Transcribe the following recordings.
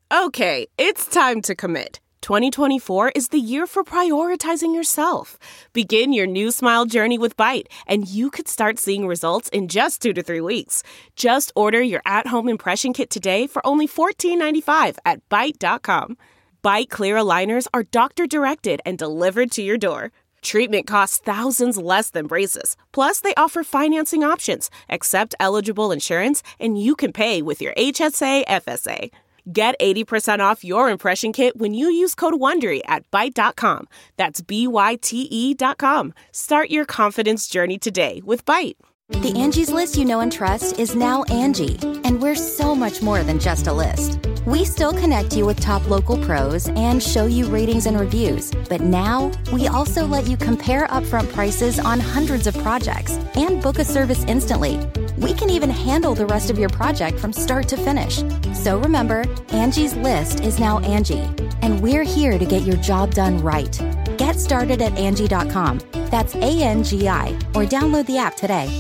Okay, it's time to commit. 2024 is the year for prioritizing yourself. Begin your new smile journey with Byte, and you could start seeing results in just 2 to 3 weeks. Just order your at-home impression kit today for only $14.95 at Byte.com. Byte Clear aligners are doctor-directed and delivered to your door. Treatment costs thousands less than braces. Plus, they offer financing options, accept eligible insurance, and you can pay with your HSA FSA. Get 80% off your impression kit when you use code WONDERY at Byte.com. That's BYTE.com. Start your confidence journey today with Byte. The Angie's List you know and trust is now Angie, and we're so much more than just a list. We still connect you with top local pros and show you ratings and reviews, but now we also let you compare upfront prices on hundreds of projects and book a service instantly. We can even handle the rest of your project from start to finish. So remember, Angie's List is now Angie, and we're here to get your job done right. Get started at Angie.com. That's ANGI, or download the app today.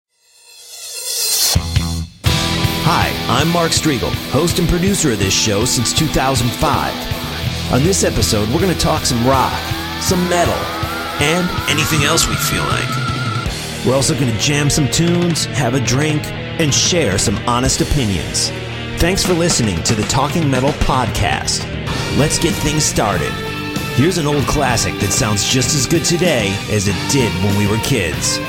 Hi, I'm Mark Striegel, host and producer of this show since 2005. On this episode, we're going to talk some rock, some metal, and anything else we feel like. We're also going to jam some tunes, have a drink, and share some honest opinions. Thanks for listening to the Talking Metal Podcast. Let's get things started. Here's an old classic that sounds just as good today as it did when we were kids.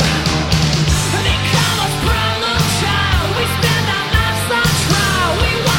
We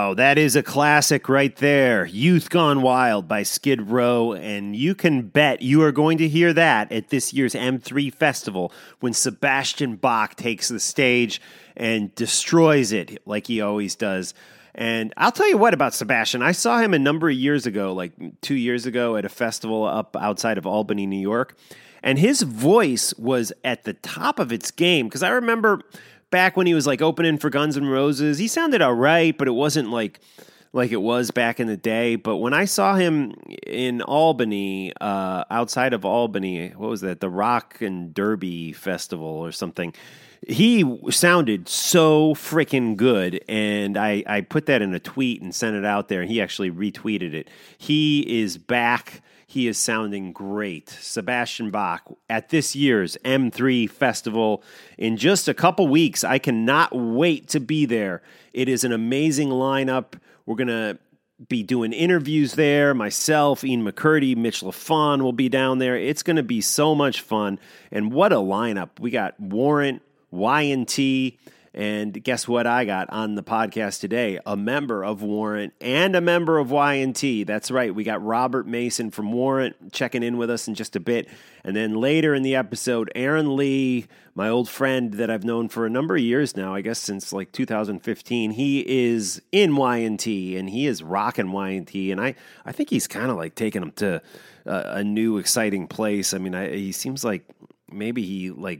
Wow, that is a classic right there. Youth Gone Wild by Skid Row, and you can bet you are going to hear that at this year's M3 Festival when Sebastian Bach takes the stage and destroys it like he always does. And I'll tell you what about Sebastian. I saw him a number of years ago, like 2 years ago, at a festival up outside of Albany, New York, and his voice was at the top of its game, because I remember back when he was like opening for Guns N' Roses, he sounded all right, but it wasn't like it was back in the day. But when I saw him in Albany, outside of Albany, what was that? The Rock and Derby Festival or something. He sounded so freaking good, and I put that in a tweet and sent it out there, and he actually retweeted it. He is back. He is sounding great. Sebastian Bach at this year's M3 Festival in just a couple weeks. I cannot wait to be there. It is an amazing lineup. We're going to be doing interviews there. Myself, Ian McCurdy, Mitch LaFon will be down there. It's going to be so much fun. And what a lineup. We got Warrant, Y&T, and guess what I got on the podcast today? A member of Warrant and a member of Y&T. That's right. We got Robert Mason from Warrant checking in with us in just a bit. And then later in the episode, Aaron Lee, my old friend that I've known for a number of years now, I guess since like 2015, he is in Y&T, and he is rocking Y&T. And I think he's kind of like taking them to a new, exciting place. I mean, he seems like maybe he like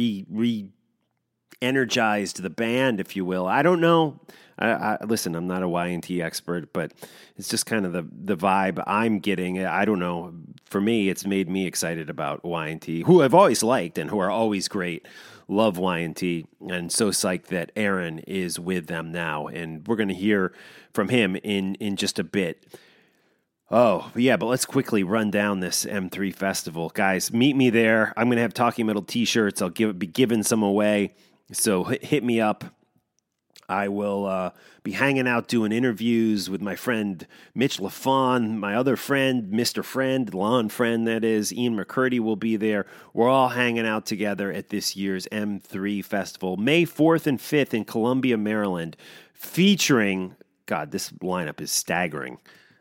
energized the band, if you will. I don't know. Listen, I'm not a Y&T expert, but it's just kind of the vibe I'm getting. I don't know. For me, it's made me excited about Y&T, who I've always liked and who are always great. Love Y&T, and so psyched that Aaron is with them now, and we're going to hear from him in just a bit. Oh, yeah, but let's quickly run down this M3 Festival. Guys, meet me there. I'm going to have Talking Metal t-shirts. I'll be giving some away. So hit me up. I will be hanging out doing interviews with my friend Mitch LaFon, my other friend, Mr. Friend, Lon Friend, that is. Ian McCurdy will be there. We're all hanging out together at this year's M3 Festival, May 4th and 5th in Columbia, Maryland, featuring, God, this lineup is staggering,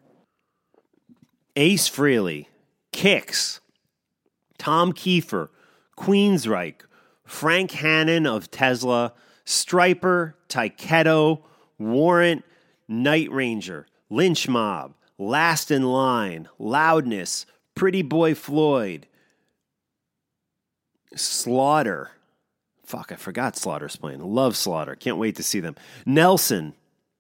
Ace Frehley, Kix, Tom Kiefer, Queensryche, Frank Hannon of Tesla, Stryper, Tyketto, Warrant, Night Ranger, Lynch Mob, Last in Line, Loudness, Pretty Boy Floyd, Slaughter. Fuck, I forgot Slaughter's playing. Love Slaughter. Can't wait to see them. Nelson,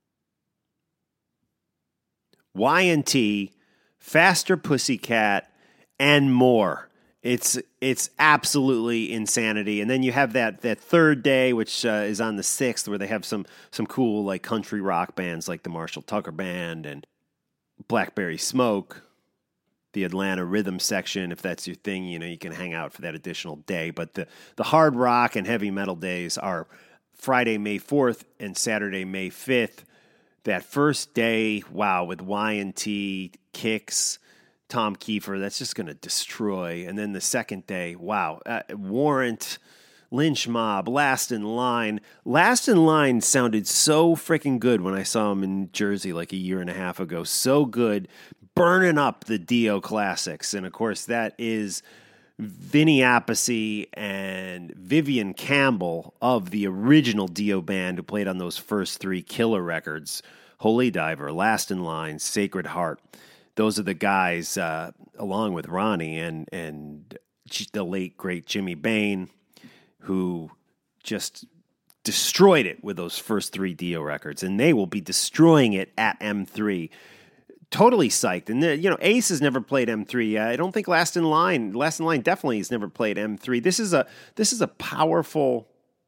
Y&T, Faster Pussycat, and more. It's absolutely insanity. And then you have that third day, which is on the 6th, where they have some cool like country rock bands like the Marshall Tucker Band and Blackberry Smoke, the Atlanta Rhythm Section. If that's your thing, you can hang out for that additional day. But the hard rock and heavy metal days are Friday, May 4th and Saturday, May 5th. That first day, wow, with Y&T, Kix, Tom Kiefer, that's just going to destroy. And then the second day, wow, Warrant, Lynch Mob, Last in Line. Last in Line sounded so freaking good when I saw him in Jersey like a year and a half ago. So good, burning up the Dio classics. And of course, that is Vinny Appice and Vivian Campbell of the original Dio band who played on those first three Killer records, Holy Diver, Last in Line, Sacred Heart. Those are the guys, along with Ronnie and the late, great Jimmy Bain, who just destroyed it with those first three Dio records. And they will be destroying it at M3. Totally psyched. And, Ace has never played M3. I don't think Last in Line definitely has never played M3. This is a powerful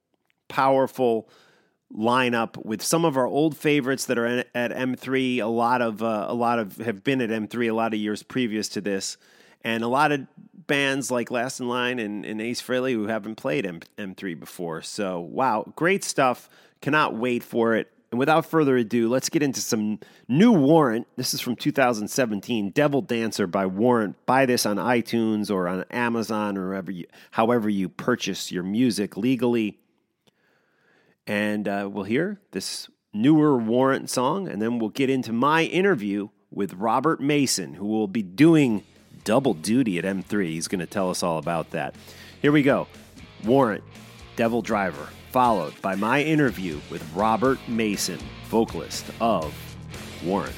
lineup with some of our old favorites that are at M3. A lot of have been at M3 a lot of years previous to this, and a lot of bands like Last in Line and Ace Frehley who haven't played M3 before. So wow, great stuff. Cannot wait for it. And without further ado, let's get into some new Warrant. This is from 2017, Devil Dancer by Warrant. Buy this on iTunes or on Amazon or however you purchase your music legally. And we'll hear this newer Warrant song, and then we'll get into my interview with Robert Mason, who will be doing double duty at M3. He's going to tell us all about that. Here we go. Warrant, Devil Driver, followed by my interview with Robert Mason, vocalist of Warrant.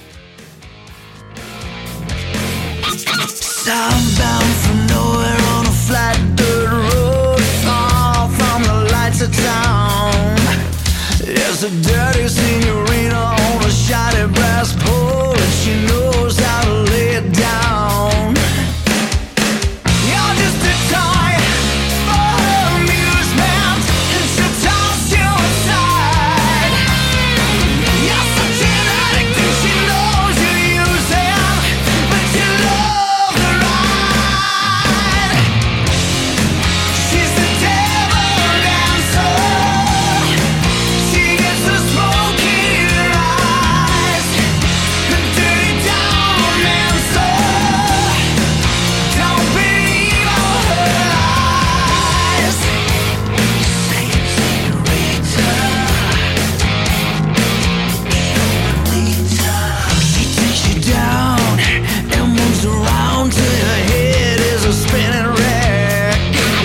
Southbound from nowhere on a flat dirt road, far from the lights of town. There's a dirty senorita on a shiny brass pole, and she knows how to lay it down. You're just a toy for her amusement, and she'll toss you aside. You're such an addict, and she knows you're using, but you love the ride. She's the devil dancer. She gets the smoke in her eyes, the dirty down romancer. Don't believe all her lies. Say it, senorita. She takes you down and moves around till your head is a spinning wreck.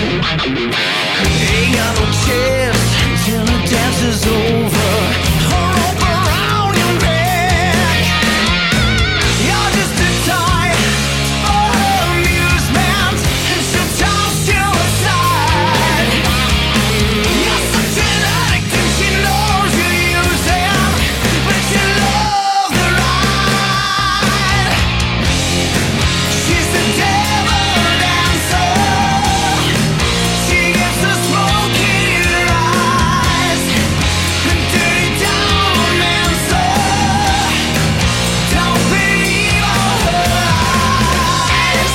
Ain't got no chance till the dance is over. Her rope around your neck. You're just a toy for her amusement, and she'll toss you aside. You're such an addict, and she knows you're using, but you love the ride. She's the devil dancer. She gets the smoke in her eyes, the dirty down romancer. Don't believe all her lies.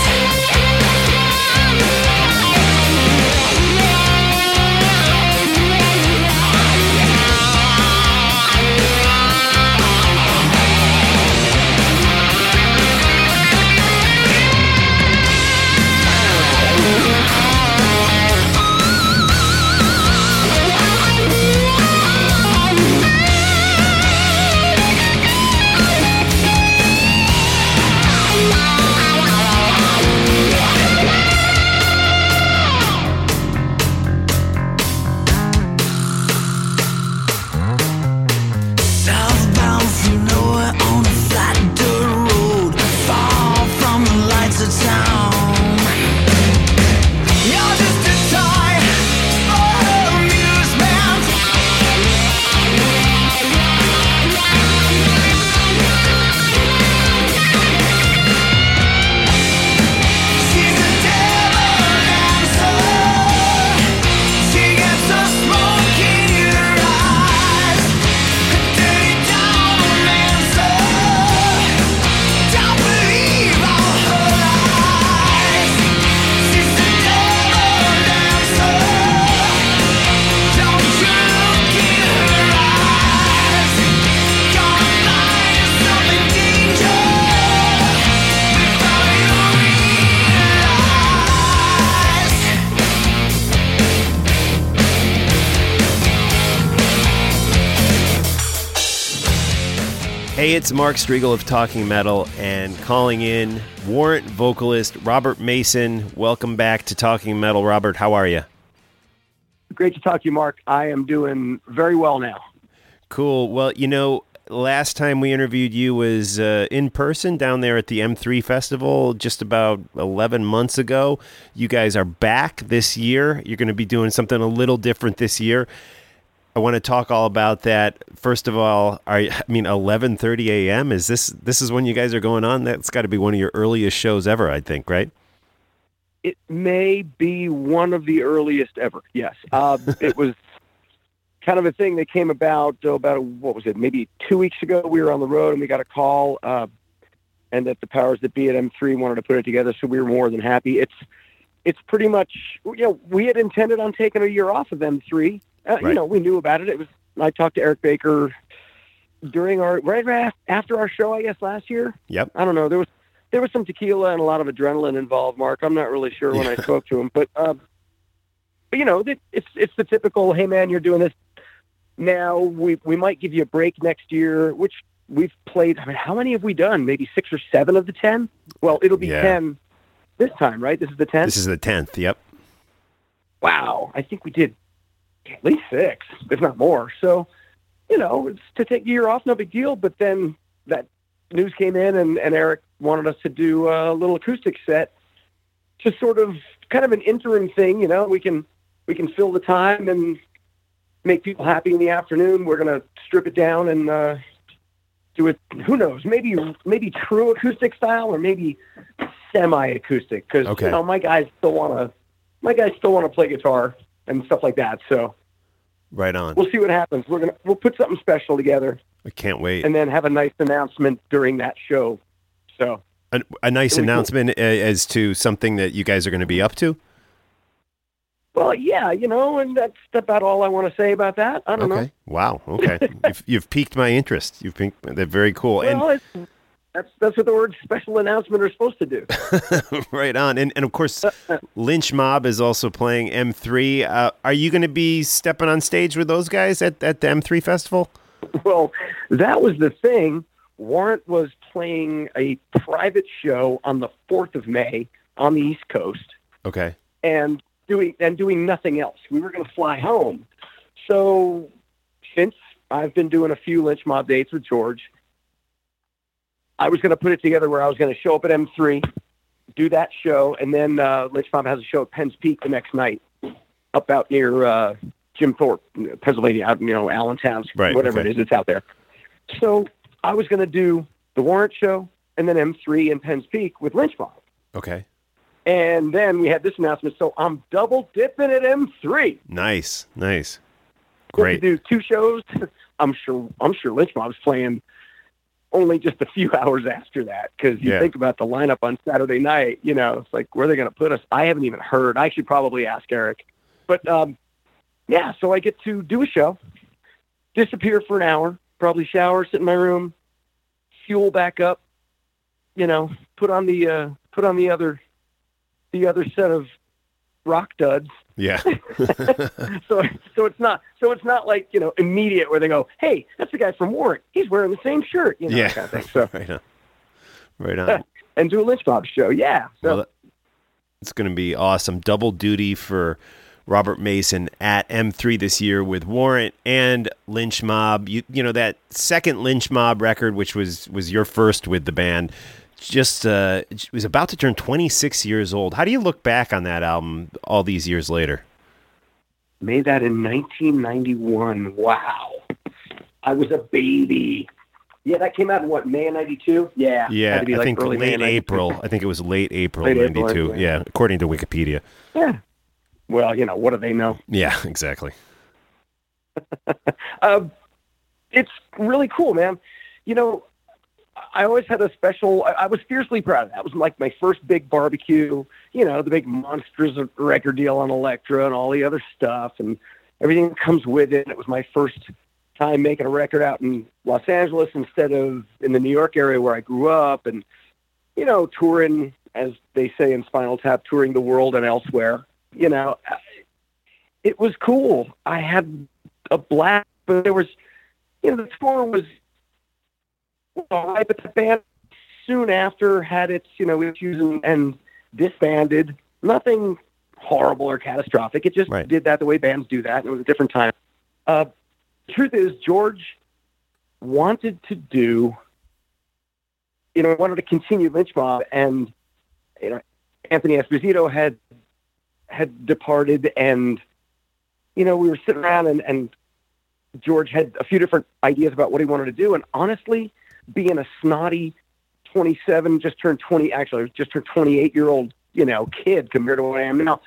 Southbound from nowhere on a flat dirt road, far from the lights of town. You're just a toy for her amusement. She's the devil dancer. She gets the smoke in her eyes, the dirty down romancer. Don't believe all her lies. She's the devil dancer. Don't you look in her eyes. Gonna find yourself in danger before you realize. Hey, it's Mark Striegel of Talking Metal, and calling in Warrant vocalist Robert Mason. Welcome back to Talking Metal. Robert, how are you? Great to talk to you, Mark. I am doing very well now. Cool. Well, last time we interviewed you was in person down there at the M3 Festival just about 11 months ago. You guys are back this year. You're going to be doing something a little different this year. I want to talk all about that. First of all, 11:30 a.m. Is this is when you guys are going on? That's got to be one of your earliest shows ever, I think, right? It may be one of the earliest ever. Yes. It was kind of a thing that came about, what was it, maybe 2 weeks ago. We were on the road and we got a call and that the powers that be at M3 wanted to put it together, so we were more than happy. It's pretty much, we had intended on taking a year off of M3. Right. We knew about it. I talked to Eric Baker during right after our show, I guess, last year. Yep. I don't know. There was some tequila and a lot of adrenaline involved, Mark. I'm not really sure when I spoke to him, but it's the typical, hey man, you're doing this Now we might give you a break next year, which we've played. I mean, how many have we done? Maybe 6 or 7 of the 10. Well, it'll be 10 this time, right? This is the 10th. This is the 10th. Yep. Wow, I think we did at least 6, if not more. So, it's to take a year off, no big deal. But then that news came in, and Eric wanted us to do a little acoustic set, just sort of kind of an interim thing. We can fill the time and make people happy in the afternoon. We're going to strip it down and do it. Who knows? Maybe true acoustic style, or maybe semi-acoustic. Because my guys still want to play guitar and stuff like that. So right on. We'll see what happens. We'll put something special together. I can't wait. And then have a nice announcement during that show. So a nice announcement as to something that you guys are going to be up to. Well, yeah, and that's about all I want to say about that. I don't know. Wow. Okay. you've piqued my interest. They're very cool. Well, that's what the word special announcement are supposed to do. Right on. And of course, Lynch Mob is also playing M3. Are you going to be stepping on stage with those guys at the M3 festival? Well, that was the thing. Warrant was playing a private show on the 4th of May on the East Coast. Okay. And doing nothing else. We were going to fly home. So since I've been doing a few Lynch Mob dates with George, I was going to put it together where I was going to show up at M3, do that show, and then Lynch Mob has a show at Penn's Peak the next night, up out near Jim Thorpe, Pennsylvania, out Allentown, whatever it is, it's out there. So I was going to do the Warrant show and then M3 and Penn's Peak with Lynch Mob. Okay. And then we had this announcement, so I'm double dipping at M3. Nice. Great. To do 2 shows. I'm sure Lynch Mob's playing only just a few hours after that, because you think about the lineup on Saturday night. It's like, where are they going to put us? I haven't even heard. I should probably ask Eric. But so I get to do a show, disappear for an hour, probably shower, sit in my room, fuel back up. Put on the other set of rock duds. Yeah. so it's not like, immediate where they go, hey, that's the guy from Warrant. He's wearing the same shirt, yeah. Kind of thing. So right on. And do a Lynch Mob show. Yeah. So well, it's going to be awesome. Double duty for Robert Mason at M3 this year with Warrant and Lynch Mob. You know that second Lynch Mob record, which was your first with the band, just was about to turn 26 years old. How do you look back on that album all these years later? Made that in 1991. Wow. I was a baby. Yeah, that came out in May of 92? Yeah. Yeah, I think late April. I think it was late April 92. Yeah, according to Wikipedia. Yeah. Well, what do they know? Yeah, exactly. It's really cool, man. I always had a special. I was fiercely proud of that. It was like my first big barbecue. The big Monsters record deal on Elektra and all the other stuff and everything that comes with it. It was my first time making a record out in Los Angeles instead of in the New York area where I grew up, and touring, as they say in Spinal Tap, touring the world and elsewhere. It was cool. I had a blast, but there was, the tour was all right, but the band soon after had its, issues and disbanded. Nothing horrible or catastrophic. It just did that the way bands do that. And it was a different time. The truth is, George wanted to do, wanted to continue Lynch Mob, and, Anthony Esposito had departed, and, we were sitting around and George had a few different ideas about what he wanted to do. And honestly, being a snotty 27, just turned 28-year-old, kid compared to what I am now,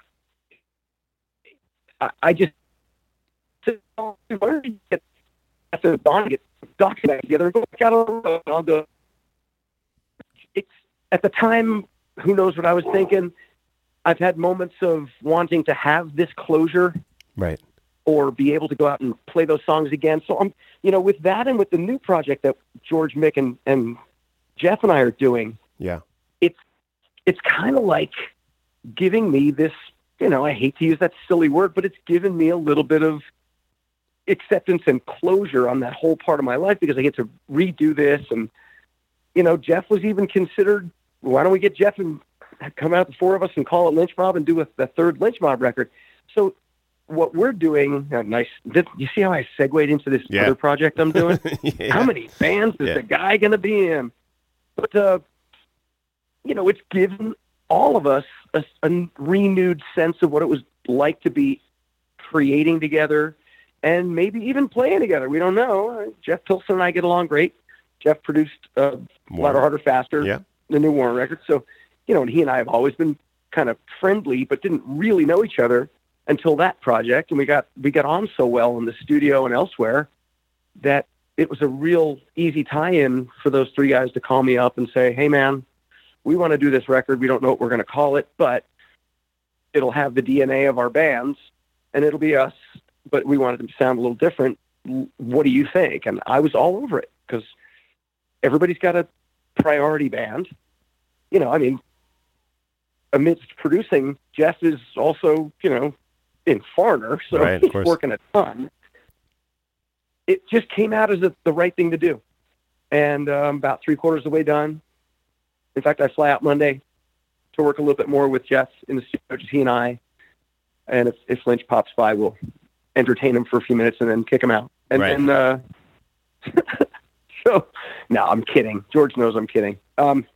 I just said, why don't you get Doc back together and go back out on the road, and I'll go. It's, at the time, who knows what I was thinking. I've had moments of wanting to have this closure. Right. Or be able to go out and play those songs again. So I'm, with that and with the new project that George, Mick, and Jeff and I are doing, it's kind of like giving me this, I hate to use that silly word, but it's given me a little bit of acceptance and closure on that whole part of my life because I get to redo this. And, Jeff was even considered, why don't we get Jeff and come out, the four of us, and call it Lynch Mob and do the third Lynch Mob record. So what we're doing, nice. You see how I segued into this other project I'm doing? Yeah. How many bands is the guy going to be in? But, it's given all of us a renewed sense of what it was like to be creating together and maybe even playing together. We don't know. Jeff Pilson and I get along great. Jeff produced Louder, Harder, Faster, the new Warren record. So, and he and I have always been kind of friendly, but didn't really know each other until that project. And we got on so well in the studio and elsewhere that it was a real easy tie-in for those three guys to call me up and say, hey man, we want to do this record. We don't know what we're going to call it, but it'll have the DNA of our bands and it'll be us, but we wanted it to sound a little different. What do you think? And I was all over it because everybody's got a priority band. Amidst producing, Jeff is also, in Foreigner, so he's working a ton. It just came out as the right thing to do. And about 3/4 of the way done. In fact, I fly out Monday to work a little bit more with Jeff in the studio, just he and I. And if Lynch pops by, we'll entertain him for a few minutes and then kick him out. And then, so, no, I'm kidding. George knows I'm kidding. And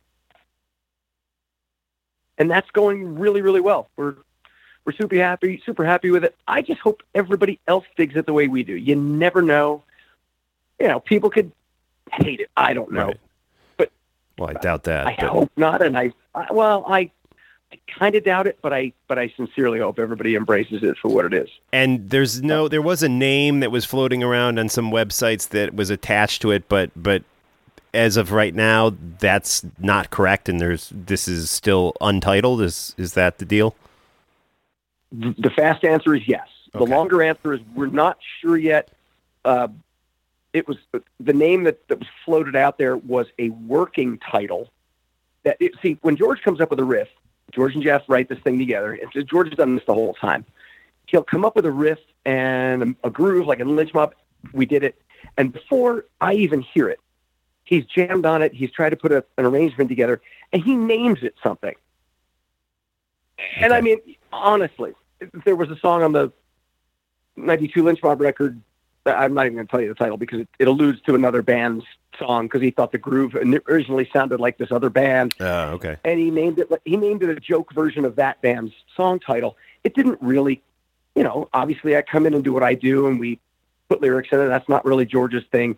that's going really, really well. We're super happy with it. I just hope everybody else digs it the way we do. You never know. People could hate it. I don't know. Right. But I doubt that. I hope not. And I kind of doubt it, but I sincerely hope everybody embraces it for what it is. And there was a name that was floating around on some websites that was attached to it, but as of right now, that's not correct, and this is still untitled. Is that the deal? The fast answer is yes. Okay. The longer answer is we're not sure yet. It was the name that was floated out there was a working title. When George comes up with a riff, George and Jeff write this thing together. And George has done this the whole time. He'll come up with a riff and a groove like in Lynch Mob. We did it. And before I even hear it, he's jammed on it. He's tried to put an arrangement together, and he names it something. Okay. And I mean, honestly, there was a song on the 92 Lynch Mob record. I'm not even going to tell you the title because it alludes to another band's song because he thought the groove originally sounded like this other band. Okay. And he named it a joke version of that band's song title. It didn't really, obviously I come in and do what I do and we put lyrics in it. That's not really George's thing.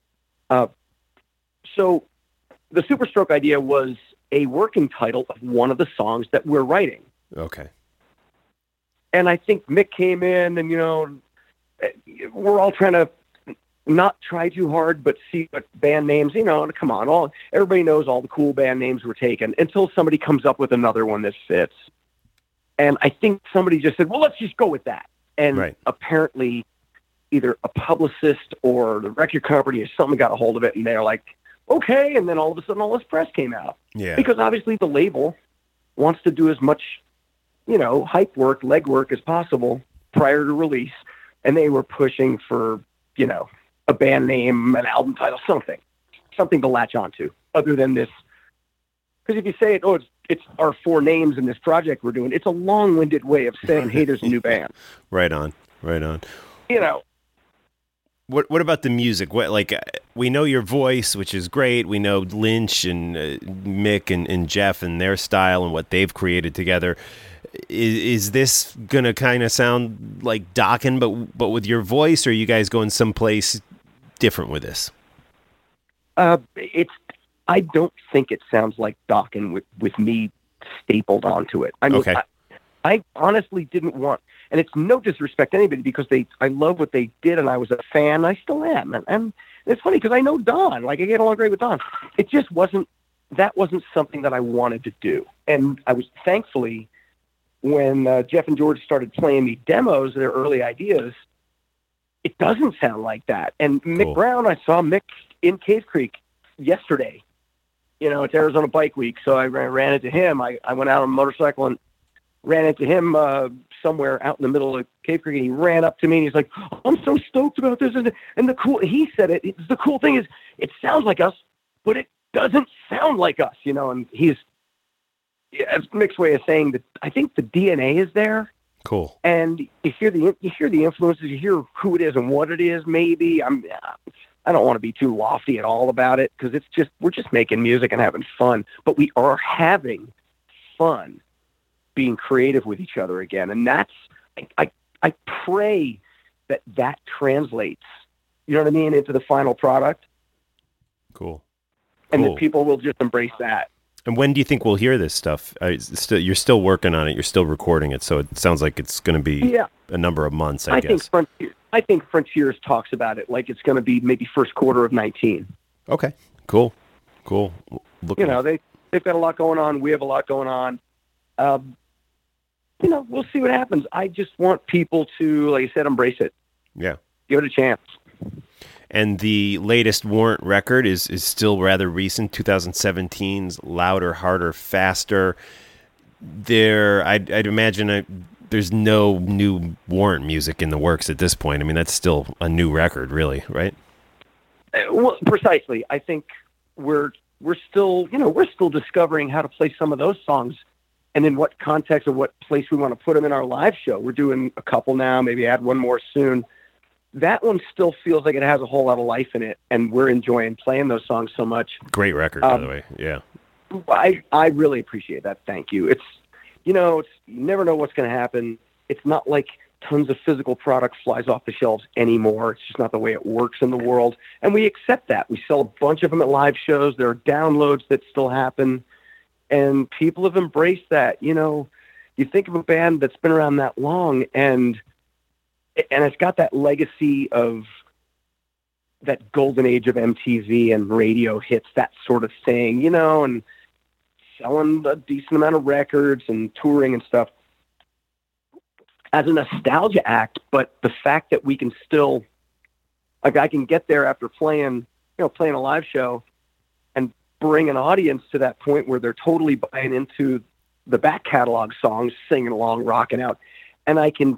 So the Superstroke idea was a working title of one of the songs that we're writing. Okay. And I think Mick came in and, we're all trying to not try too hard, but see what band names, come on, everybody knows all the cool band names were taken until somebody comes up with another one that fits. And I think somebody just said, well, let's just go with that. And apparently either a publicist or the record company or something got a hold of it and they're like, okay. And then all of a sudden all this press came out. Yeah. Because obviously the label wants to do as much, hype work, legwork as possible prior to release. And they were pushing for, a band name, an album title, something to latch onto other than this. Because if you say it's our four names in this project we're doing, it's a long-winded way of saying, hey, there's a new band. Right on. What about the music? We know your voice, which is great. We know Lynch and Mick and Jeff and their style and what they've created together. Is this gonna kind of sound like Dokken, but with your voice, or are you guys going someplace different with this? I don't think it sounds like Dokken with me stapled onto it. I mean, okay. I honestly didn't want, and it's no disrespect to anybody because I love what they did and I was a fan. I still am. And it's funny because I know Don, I get along great with Don. It just wasn't something that I wanted to do. And I was thankfully, when Jeff and George started playing me demos, their early ideas, it doesn't sound like that. And cool. Mick Brown, I saw Mick in Cave Creek yesterday. It's Arizona Bike Week, so I ran into him. I went out on a motorcycle and ran into him somewhere out in the middle of Cave Creek, and he ran up to me and he's like, "I'm so stoked about this." And he said the cool thing is it sounds like us, but it doesn't sound like us, and it's a mixed way of saying that I think the DNA is there. Cool. And you hear the influences, you hear who it is and what it is. Maybe I don't want to be too lofty at all about it, because we're just making music and having fun, but we are having fun being creative with each other again. And that's, I pray that translates, you know what I mean, into the final product. Cool. And that people will just embrace that. And when do you think we'll hear this stuff? You're still working on it. You're still recording it. So it sounds like it's going to be a number of months, I guess. I think Frontiers talks about it like it's going to be maybe first quarter of 19. Okay, cool. They've got a lot going on. We have a lot going on. We'll see what happens. I just want people to, like I said, embrace it. Yeah. Give it a chance. And the latest Warrant record is still rather recent, 2017's Louder, Harder, Faster. I'd imagine there's no new Warrant music in the works at this point. I mean, that's still a new record, really, right? Well, precisely. I think we're still discovering how to play some of those songs and in what context or what place we want to put them in our live show. We're doing a couple now, maybe add one more soon. That one still feels like it has a whole lot of life in it, and we're enjoying playing those songs so much. Great record, by the way. Yeah. I really appreciate that. Thank you. It's, you never know what's going to happen. It's not like tons of physical product flies off the shelves anymore. It's just not the way it works in the world. And we accept that. We sell a bunch of them at live shows. There are downloads that still happen, and people have embraced that. You think of a band that's been around that long, and it's got that legacy of that golden age of MTV and radio hits, that sort of thing, and selling a decent amount of records and touring and stuff as a nostalgia act. But the fact that we can still, like, I can get there after playing a live show and bring an audience to that point where they're totally buying into the back catalog songs, singing along, rocking out, and I can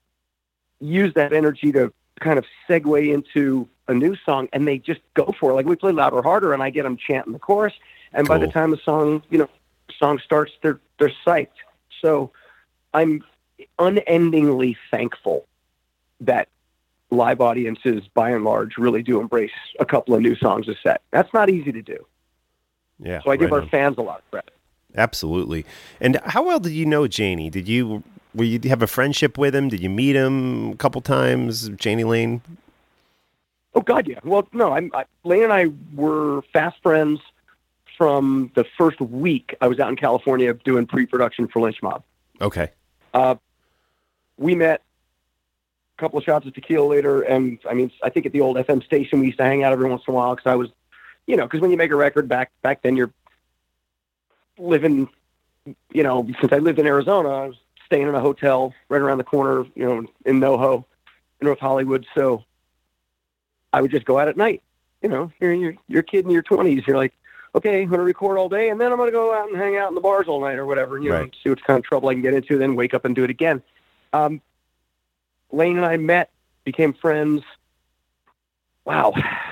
use that energy to kind of segue into a new song, and they just go for it. Like, we play Louder, Harder, and I get them chanting the chorus, and by the time the song starts, they're psyched. So I'm unendingly thankful that live audiences, by and large, really do embrace a couple of new songs a set. That's not easy to do. Yeah. So I give our fans a lot of credit. Absolutely. And how well did you know Jani? Did you have a friendship with him? Did you meet him a couple times, Jani Lane? Oh God, yeah. Well, no, Lane and I were fast friends from the first week I was out in California doing pre-production for Lynch Mob. Okay. We met a couple of shots of tequila later, and I think at the old FM station we used to hang out every once in a while, because I was, because when you make a record back then, you're living, since I lived in Arizona, I was staying in a hotel right around the corner, in NoHo, in North Hollywood. So I would just go out at night. You're a kid in your 20s. You're like, okay, I'm going to record all day, and then I'm going to go out and hang out in the bars all night or whatever, right. See what kind of trouble I can get into, then wake up and do it again. Lane and I met, became friends. Wow.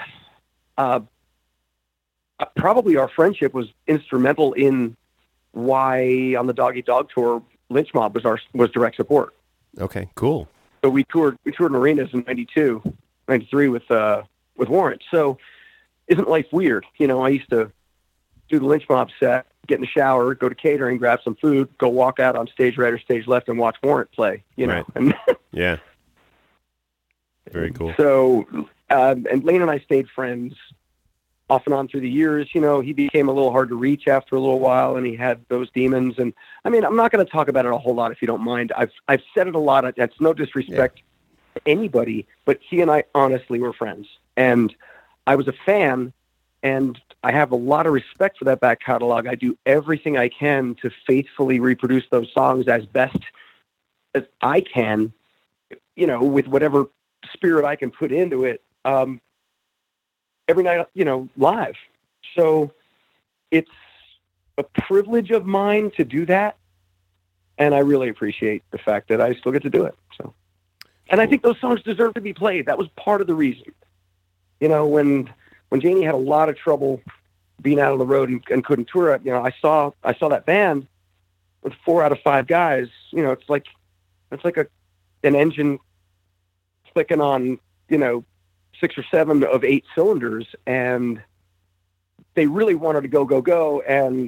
Probably our friendship was instrumental in why on the Dog Eat Dog tour, Lynch Mob was direct support. Okay, cool. So we toured in arenas in 92, 93 with Warrant. So isn't life weird? I used to do the Lynch Mob set, get in the shower, go to catering, grab some food, go walk out on stage right or stage left and watch Warrant play, Right. And yeah. Very cool. So, and Lane and I stayed friends off and on through the years. He became a little hard to reach after a little while, and he had those demons. And I'm not going to talk about it a whole lot if you don't mind. I've said it a lot. That's no disrespect to anybody, but he and I honestly were friends, and I was a fan, and I have a lot of respect for that back catalog. I do everything I can to faithfully reproduce those songs as best as I can, with whatever spirit I can put into it. Every night, live. So it's a privilege of mine to do that. And I really appreciate the fact that I still get to do it. So, and I think those songs deserve to be played. That was part of the reason. You know, when Janie had a lot of trouble being out on the road and couldn't tour it, you know, I saw that band with 4 out of 5 guys. You know, it's like an engine clicking on, you know, 6 or 7 of 8 cylinders, and they really wanted to go, and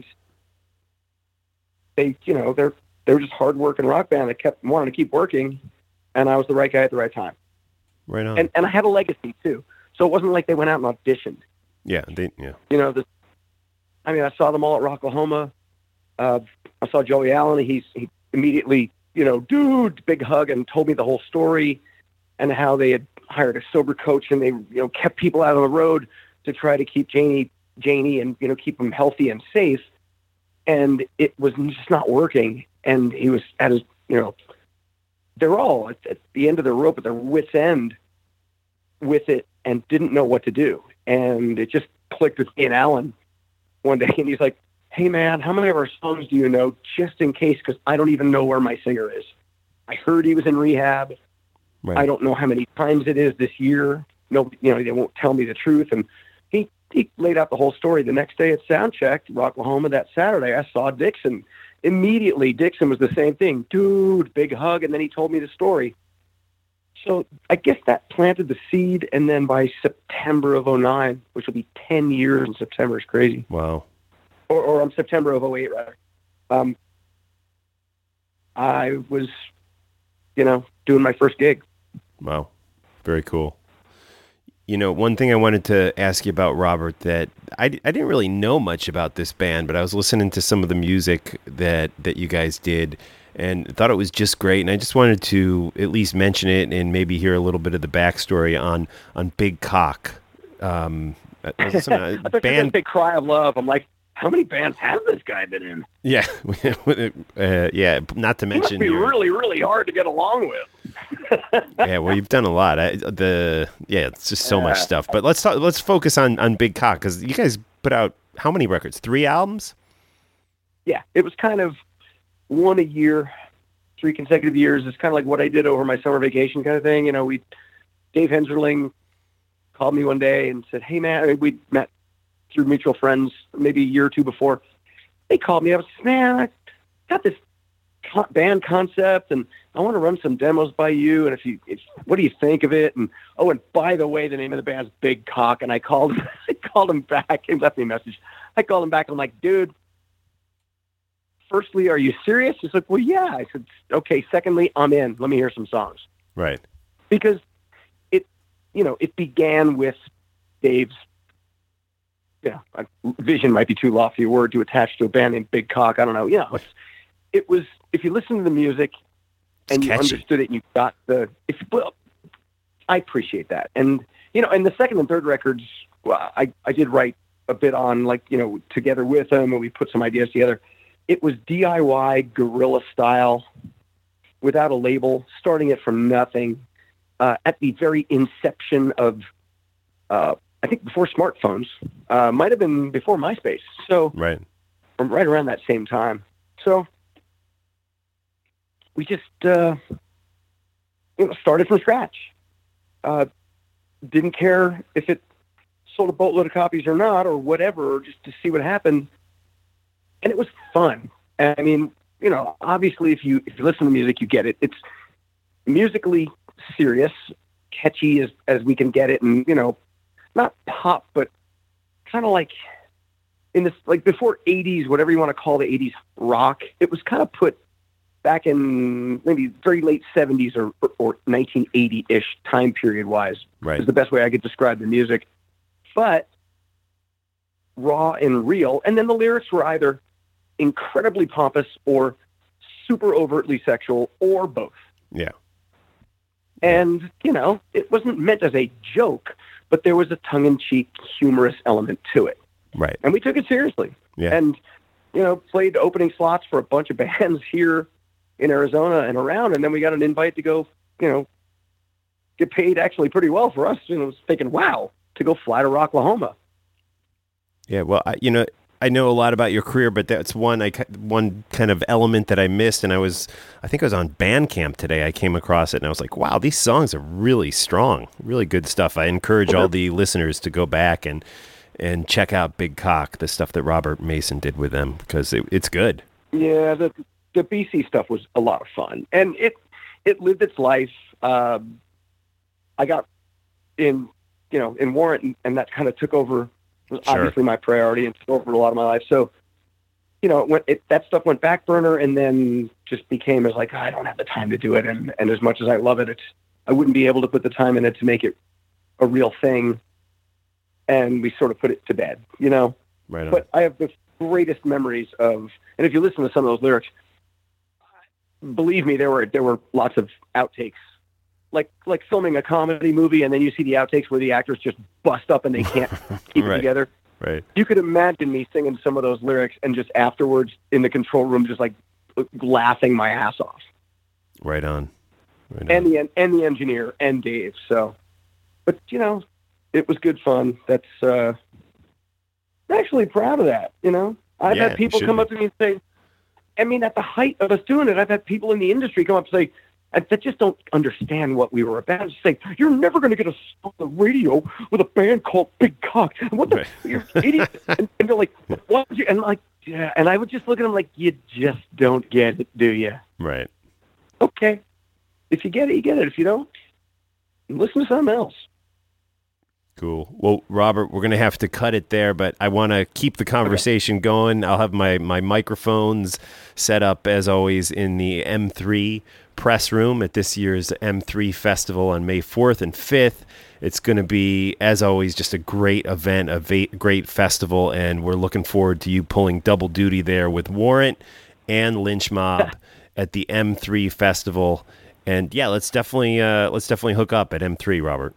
they, you know, they were just hard-working rock band that kept wanting to keep working, and I was the right guy at the right time. Right on. And I had a legacy too, so it wasn't like they went out and auditioned. Yeah, You know, I saw them all at Rocklahoma. I saw Joey Allen. He immediately, you know, dude, big hug, and told me the whole story and how they had hired a sober coach, and they, you know, kept people out on the road to try to keep Janie and, you know, keep them healthy and safe. And it was just not working. And he was at his, you know, they're all at the end of their rope, at their wit's end with it, and didn't know what to do. And it just clicked with me and Alan one day. And he's like, hey man, how many of our songs do you know, just in case? Cause I don't even know where my singer is. I heard he was in rehab. Right. I don't know how many times it is this year. No, you know, they won't tell me the truth. And he laid out the whole story. The next day at Soundcheck, Rocklahoma, that Saturday, I saw Dixon. Immediately, Dixon was the same thing. Dude, big hug. And then he told me the story. So I guess that planted the seed. And then by September of 2009, which will be 10 years in September, is crazy. Wow. Or September of 2008, rather. I was, you know, doing my first gig. Wow. Very cool. You know, one thing I wanted to ask you about, Robert, that I didn't really know much about this band, but I was listening to some of the music that you guys did and thought it was just great. And I just wanted to at least mention it and maybe hear a little bit of the backstory on Big Cock. I thought band Big Cry of Love. I'm like, how many bands has this guy been in? Yeah. Yeah. Not to mention, it must be really, really hard to get along with. Yeah, well, you've done a lot. It's just so much stuff. But let's focus on Big Cock, because you guys put out how many records? 3 albums? Yeah, it was kind of one a year, 3 consecutive years. It's kind of like what I did over my summer vacation kind of thing. You know, Dave Hensarling called me one day and said, hey man, we met through mutual friends maybe a year or 2 before. They called me up and said, man, I got this band concept and I want to run some demos by you. And what do you think of it? And by the way, the name of the band's Big Cock. And I called him back. He left me a message. I called him back. I'm like, dude, firstly, are you serious? He's like, well, yeah. I said, okay. Secondly, I'm in. Let me hear some songs. Right. Because it began with Dave's, vision might be too lofty a word to attach to a band named Big Cock. I don't know. It was, if you listen to the music and you understood it and you got I appreciate that. And, and the second and third records, I did write a bit on, together with them, and we put some ideas together. It was DIY guerrilla style without a label, starting it from nothing, at the very inception of, I think before smartphones, might have been before MySpace. So right around that same time. So we just, started from scratch. Didn't care if it sold a boatload of copies or not, or whatever, just to see what happened. And it was fun. I mean, obviously if you listen to music, you get it. It's musically serious, catchy as we can get it. And, not pop, but kind of like in this, like before 80s, whatever you want to call the 80s rock, it was kind of put back in maybe very late 70s or 1980-ish time period wise. Right. Is the best way I could describe the music. But raw and real. And then the lyrics were either incredibly pompous or super overtly sexual or both. Yeah. And, it wasn't meant as a joke, but there was a tongue-in-cheek, humorous element to it. Right. And we took it seriously. Yeah. And, played opening slots for a bunch of bands here in Arizona and around. And then we got an invite to go, get paid actually pretty well for us. And I was thinking, wow, to go fly to Rocklahoma. Yeah. Well, I know a lot about your career, but that's one kind of element that I missed. And I think I was on Bandcamp today. I came across it and I was like, wow, these songs are really strong, really good stuff. I encourage all the listeners to go back and check out Big Cock, the stuff that Robert Mason did with them, because it's good. Yeah, the BC stuff was a lot of fun, and it lived its life. I got in Warrant, and that kind of took over. Was obviously my priority and took over a lot of my life. So, that stuff went back burner, and then just became as like, I don't have the time to do it. And as much as I love it, I wouldn't be able to put the time in it to make it a real thing. And we sort of put it to bed, Right on. But I have the greatest memories of, and if you listen to some of those lyrics, believe me, there were lots of outtakes. Like filming a comedy movie, and then you see the outtakes where the actors just bust up and they can't keep it together. Right. You could imagine me singing some of those lyrics and just afterwards in the control room, just like laughing my ass off. Right on. And the engineer and Dave. So, but it was good fun. That's I'm actually proud of that. I've had people come up to me and say, at the height of us doing it, I've had people in the industry come up and say, that just don't understand what we were about. Just say, you're never going to get us on the radio with a band called Big Cock. What the? You're an idiot. And they're like, what? And like, yeah. And I would just look at them like, you just don't get it, do you? Right. Okay. If you get it, you get it. If you don't, listen to something else. Cool. Well, Robert, we're going to have to cut it there, but I want to keep the conversation going. I'll have my microphones set up, as always, in the M3 press room at this year's M3 Festival on May 4th and 5th. It's going to be, as always, just a great event, a great festival, and we're looking forward to you pulling double duty there with Warrant and Lynch Mob at the M3 Festival. And yeah, let's definitely hook up at M3, Robert.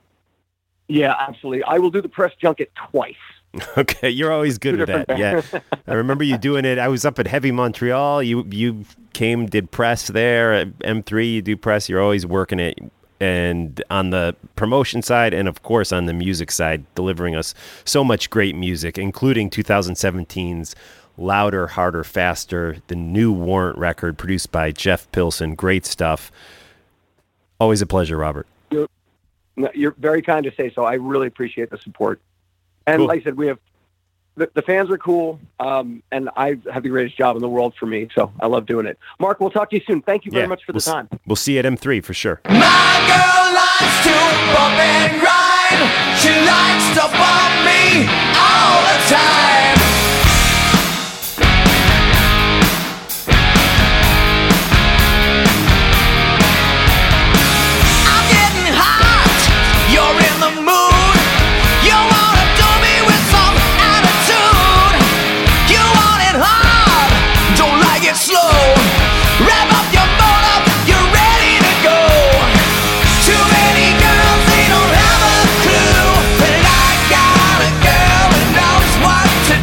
Yeah, absolutely. I will do the press junket twice. Okay, you're always good at that. Yeah, I remember you doing it. I was up at Heavy Montreal. You came, did press there at M3. You do press. You're always working it, and on the promotion side, and of course on the music side, delivering us so much great music, including 2017's Louder, Harder, Faster, the new Warrant record produced by Jeff Pilson. Great stuff. Always a pleasure, Robert. You're very kind to say so. I really appreciate the support. And cool. Like I said, we have the fans are cool, and I have the greatest job in the world for me, so I love doing it. Mark, we'll talk to you soon. Thank you very much for the time. We'll see you at M3 for sure. My girl likes to bump and grind. She likes to bump me all the time. What to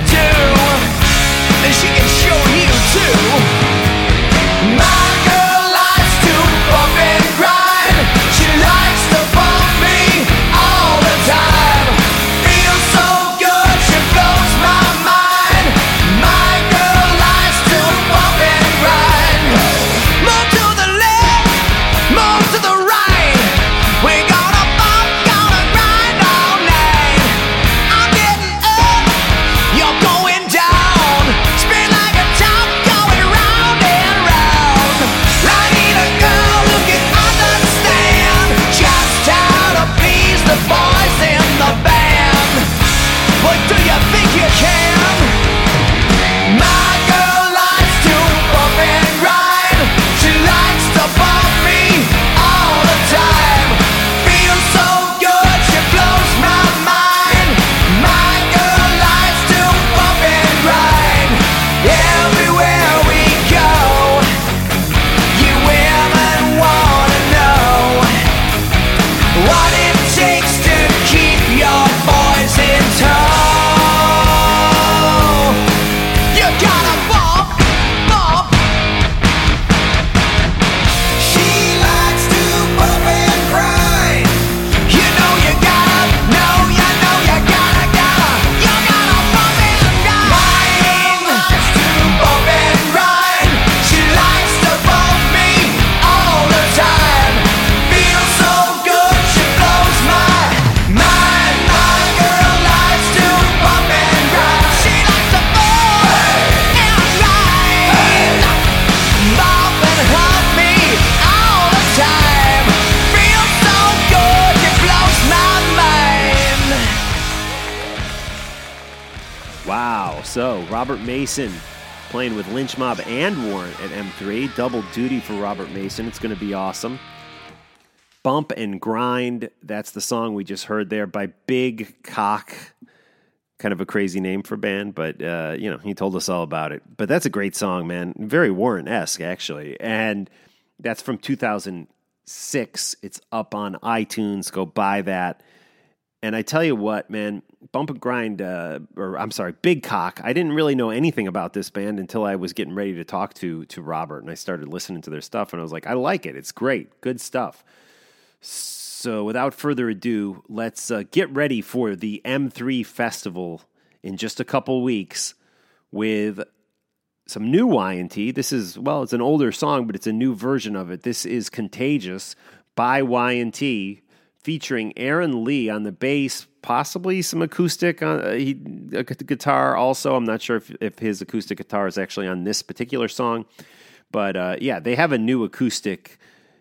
So, Robert Mason playing with Lynch Mob and Warrant at M3. Double duty for Robert Mason. It's going to be awesome. Bump and Grind, that's the song we just heard there by Big Cock. Kind of a crazy name for a band, but, he told us all about it. But that's a great song, man. Very Warrant-esque, actually. And that's from 2006. It's up on iTunes. Go buy that. And I tell you what, man, Bump and Grind, Big Cock, I didn't really know anything about this band until I was getting ready to talk to Robert, and I started listening to their stuff, and I was like, I like it. It's great. Good stuff. So without further ado, let's get ready for the M3 Festival in just a couple weeks with some new Y&T. This is, it's an older song, but it's a new version of it. This is Contagious by Y&T, featuring Aaron Lee on the bass, possibly some acoustic guitar also. I'm not sure if his acoustic guitar is actually on this particular song. But they have a new acoustic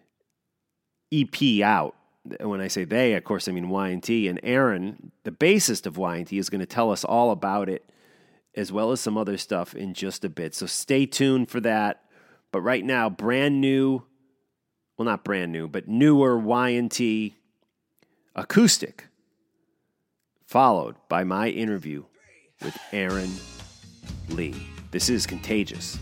EP out. When I say they, of course, I mean Y&T. And Aaron, the bassist of Y&T, is going to tell us all about it, as well as some other stuff in just a bit. So stay tuned for that. But right now, not brand new, but newer Y&T acoustic, followed by my interview with Aaron Lee. This is Contagious.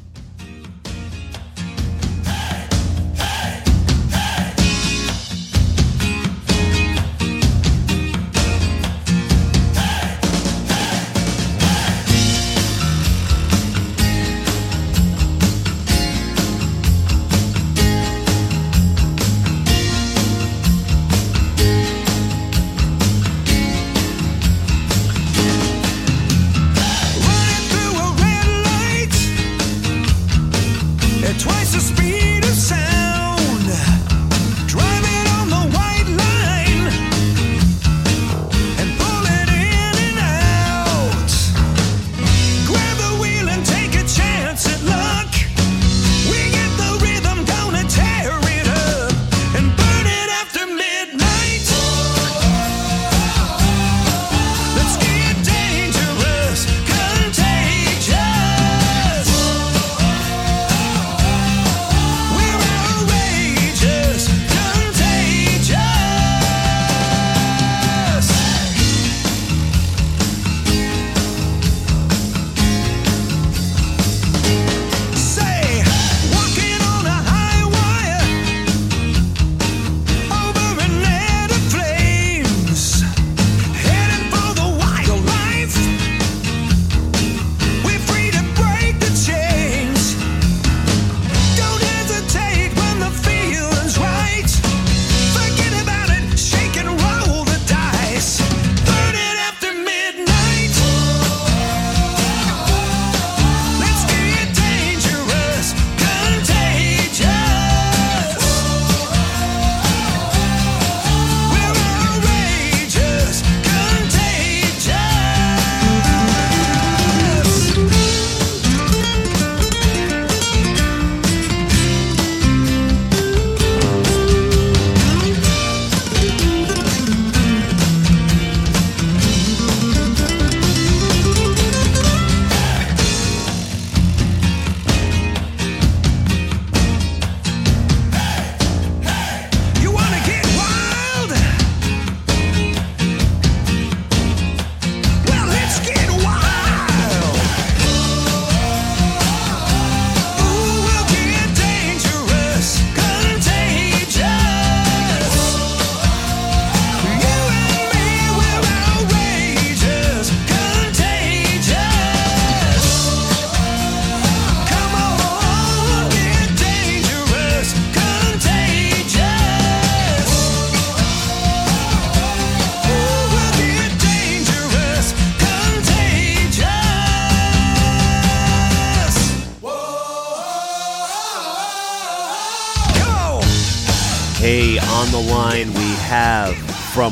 Hey, on the line we have from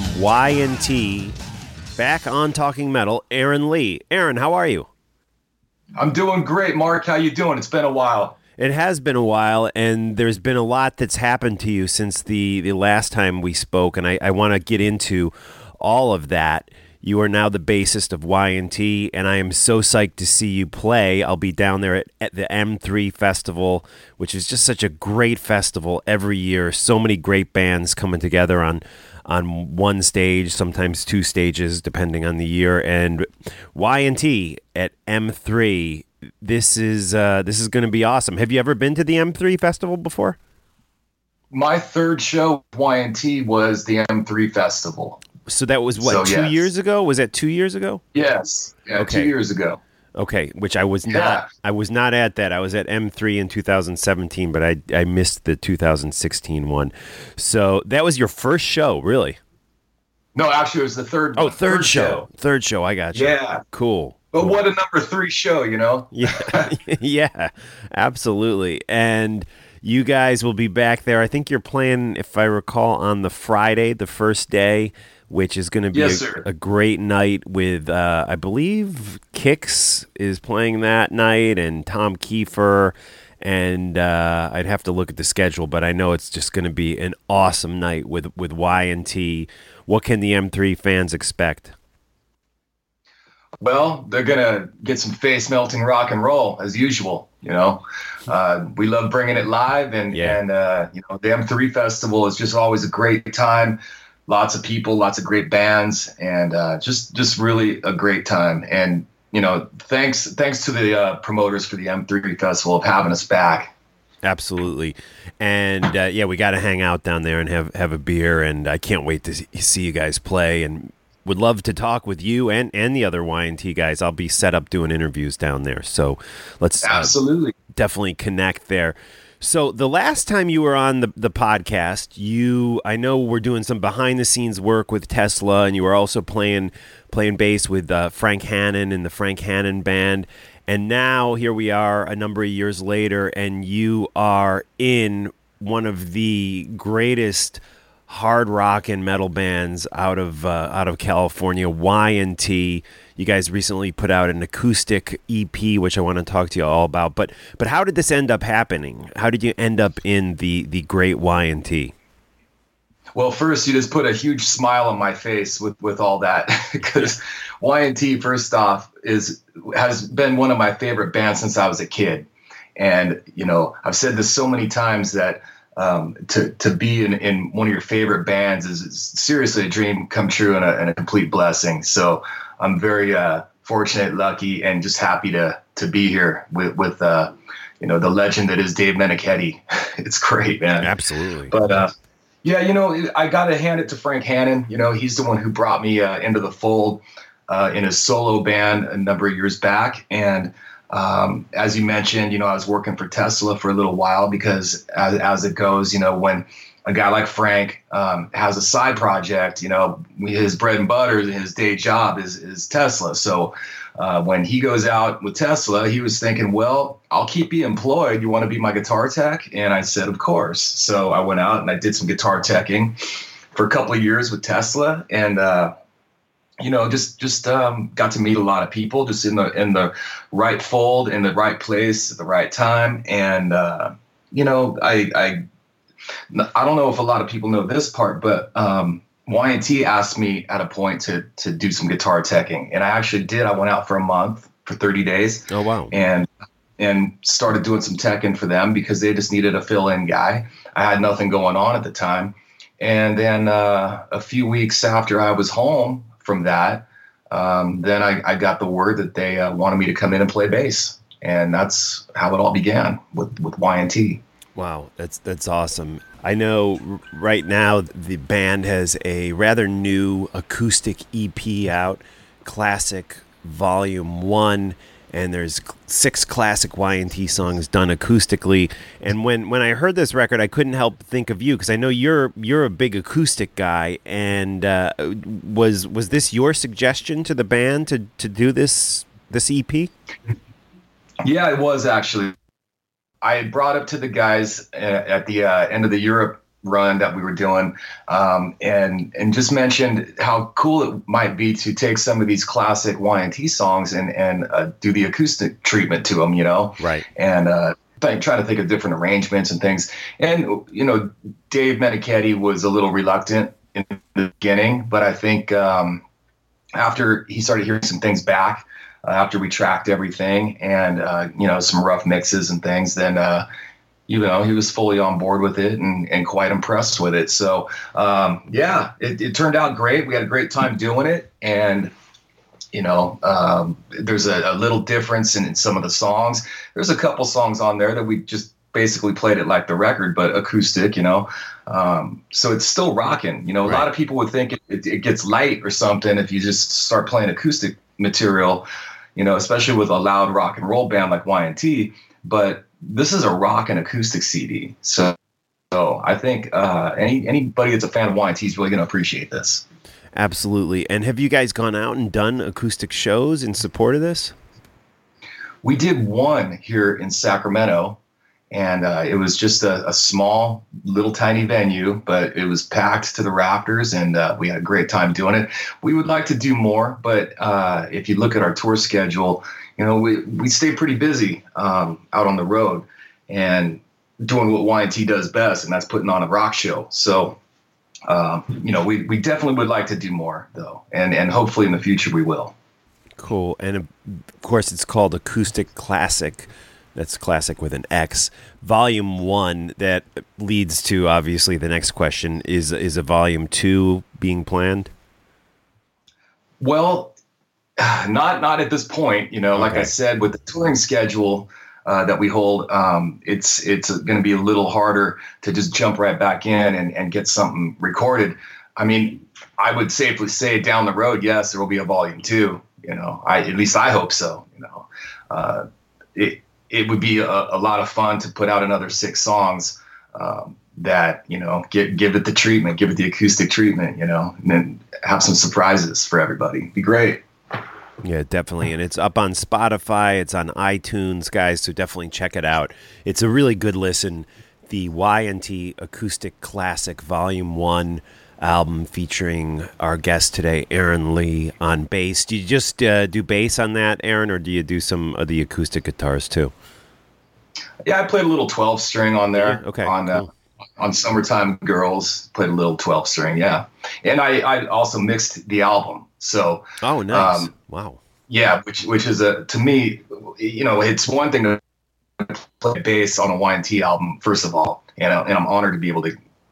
Y&T, back on Talking Metal, Aaron Lee. Aaron, how are you? I'm doing great, Mark. How you doing? It's been a while. It has been a while, and there's been a lot that's happened to you since the last time we spoke, and I want to get into all of that. You are now the bassist of Y&T, and I am so psyched to see you play. I'll be down there at the M3 Festival, which is just such a great festival every year. So many great bands coming together on one stage, sometimes two stages, depending on the year. And Y&T at M3, this is going to be awesome. Have you ever been to the M3 Festival before? My third show with Y&T was the M3 Festival. So that was what, 2 years ago? Was that 2 years ago? Yes. Yeah, okay. 2 years ago. Okay, which I was not. I was not at that. I was at M3 in 2017, but I missed the 2016 one. So that was your first show, really? No, actually, it was the third. Oh, third show. Third show. I got you. Yeah. Cool. But what a number 3 show, you know? Yeah. Yeah. Absolutely. And you guys will be back there. I think you're playing, if I recall, on the Friday, the first day, which is going to be a great night with, I believe, Kix is playing that night, and Tom Kiefer, and I'd have to look at the schedule, but I know it's just going to be an awesome night with Y&T. What can the M3 fans expect? Well, they're going to get some face-melting rock and roll, as usual, you know. We love bringing it live, and you know, the M3 Festival is just always a great time. Lots of people, lots of great bands, and just really a great time. And, you know, thanks to the promoters for the M3 Festival of having us back. Absolutely. And, we got to hang out down there and have a beer, and I can't wait to see you guys play, and would love to talk with you and the other Y&T guys. I'll be set up doing interviews down there, so let's absolutely definitely connect there. So the last time you were on the podcast, I know we're doing some behind the scenes work with Tesla, and you were also playing bass with Frank Hannon and the Frank Hannon Band. And now here we are a number of years later, and you are in one of the greatest hard rock and metal bands out of California, Y&T. You guys recently put out an acoustic EP, which I want to talk to you all about. But how did this end up happening? How did you end up in the great Y&T? Well, first, you just put a huge smile on my face with all that, because Y&T, first off, has been one of my favorite bands since I was a kid. And, you know, I've said this so many times that to be in one of your favorite bands is seriously a dream come true and a complete blessing. So I'm very fortunate, lucky, and just happy to be here with you know, the legend that is Dave Meniketti. It's great, man. Absolutely. But you know, I got to hand it to Frank Hannon. You know, he's the one who brought me into the fold in his solo band a number of years back. And as you mentioned, you know, I was working for Tesla for a little while because as it goes, you know, when a guy like Frank has a side project, you know, his bread and butter, his day job is Tesla. So when he goes out with Tesla, he was thinking, well, I'll keep you employed. You want to be my guitar tech? And I said, of course. So I went out and I did some guitar teching for a couple of years with Tesla, and you know, just got to meet a lot of people, just in the right fold, in the right place at the right time. And you know, I don't know if a lot of people know this part, but Y&T asked me at a point to do some guitar teching, and I actually did. I went out for a month, for 30 days. Oh wow! And started doing some teching for them because they just needed a fill-in guy. I had nothing going on at the time, and then a few weeks after I was home from that, then I got the word that they wanted me to come in and play bass, and that's how it all began with Y&T. Wow, that's awesome. I know right now the band has a rather new acoustic EP out, Classic Volume 1, and there's 6 classic Y&T songs done acoustically. And when I heard this record, I couldn't help think of you, because I know you're a big acoustic guy. And was this your suggestion to the band to do this EP? Yeah, it was actually. I had brought up to the guys at the end of the Europe run that we were doing, and just mentioned how cool it might be to take some of these classic Y&T songs and do the acoustic treatment to them, you know? Right. And trying to think of different arrangements and things. And, you know, Dave Meniketti was a little reluctant in the beginning, but I think after he started hearing some things back, after we tracked everything and, some rough mixes and things, then, he was fully on board with it and quite impressed with it. So, it turned out great. We had a great time doing it. And, there's a little difference in some of the songs. There's a couple songs on there that we just basically played it like the record, but acoustic, so it's still rocking. A lot of people would think it gets light or something if you just start playing acoustic material, especially with a loud rock and roll band like Y&T. But this is a rock and acoustic CD. So I think anybody that's a fan of Y&T is really going to appreciate this. Absolutely. And have you guys gone out and done acoustic shows in support of this? We did one here in Sacramento, and it was just a small, little tiny venue, but it was packed to the rafters, and we had a great time doing it. We would like to do more, but if you look at our tour schedule, we stay pretty busy out on the road and doing what Y&T does best, and that's putting on a rock show. So, we definitely would like to do more, though, and hopefully in the future we will. Cool. And of course, it's called Acoustic Classic. That's classic with an X. Volume 1, that leads to, obviously, the next question. Is a Volume 2 being planned? Well, not at this point. Like I said, with the touring schedule that we hold, it's going to be a little harder to just jump right back in and get something recorded. I mean, I would safely say down the road, yes, there will be a Volume 2. At least I hope so. It would be a lot of fun to put out another 6 songs that, give it the treatment, give it the acoustic treatment, and then have some surprises for everybody. It'd be great. Yeah, definitely. And it's up on Spotify. It's on iTunes, guys, so definitely check it out. It's a really good listen. The Y&T Acoustic Classic Volume 1 album featuring our guest today, Aaron Lee, on bass. Do you just do bass on that, Aaron, or do you do some of the acoustic guitars too? Yeah, I played a little 12-string on there. Okay, cool. On Summertime Girls, played a little 12-string, yeah. And I also mixed the album. So oh, nice. Wow. Yeah, which is to me, it's one thing to play bass on a Y&T album, first of all, and I'm honored to be able to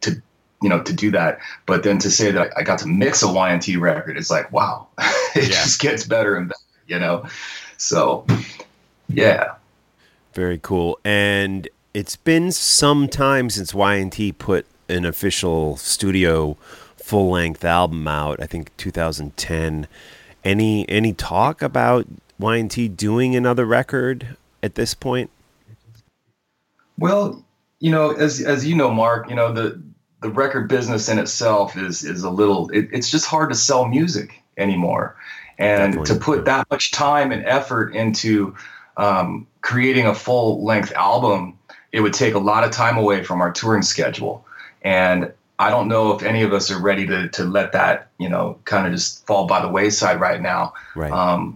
do that. But then to say that I got to mix a Y&T record, it's like, wow, it just gets better and better, So, yeah. Very cool. And it's been some time since Y&T put an official studio full-length album out, I think 2010. Any talk about Y&T doing another record at this point? Well, as you know, Mark, the record business in itself is a little, it's just hard to sell music anymore. And definitely. To put that much time and effort into creating a full-length album, it would take a lot of time away from our touring schedule. And I don't know if any of us are ready to let that, kind of just fall by the wayside right now. Right.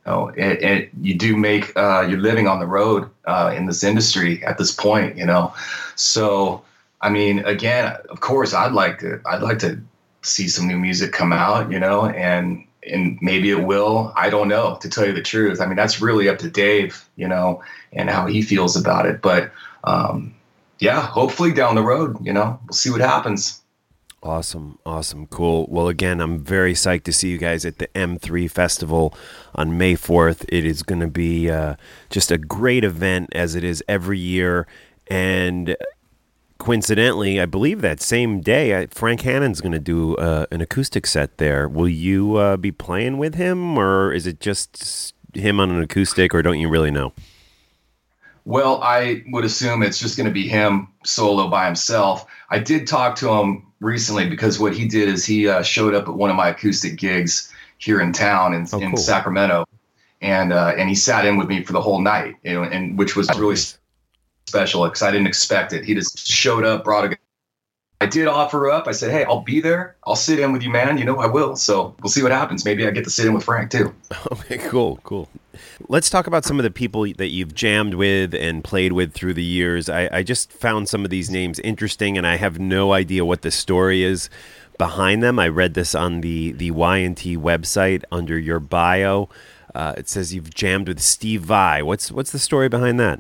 You do make your living on the road in this industry at this point, So, I mean, again, of course, I'd like to see some new music come out, and maybe it will. I don't know, to tell you the truth. I mean, that's really up to Dave, and how he feels about it. But hopefully down the road, we'll see what happens. Awesome. Cool. Well, again, I'm very psyched to see you guys at the M3 Festival on May 4th. It is going to be just a great event, as it is every year. And coincidentally, I believe that same day, Frank Hannon's going to do an acoustic set there. Will you be playing with him, or is it just him on an acoustic, or don't you really know? Well, I would assume it's just going to be him solo by himself. I did talk to him recently, because what he did is he showed up at one of my acoustic gigs here in town in cool. Sacramento, and he sat in with me for the whole night, and which was really special, because I didn't expect it. He just showed up, brought a I did offer up. I said, hey, I'll be there. I'll sit in with you, man. You know, I will. So we'll see what happens. Maybe I get to sit in with Frank too. Okay, cool. Let's talk about some of the people that you've jammed with and played with through the years. I just found some of these names interesting, and I have no idea what the story is behind them. I read this on the Y&T website under your bio. It says you've jammed with Steve Vai. What's the story behind that?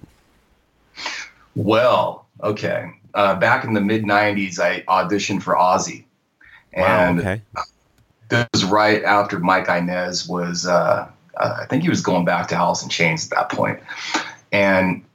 Well, okay. Back in the mid-'90s, I auditioned for Ozzy. And wow, okay. This was right after Mike Inez was, I think he was going back to Alice in Chains at that point. And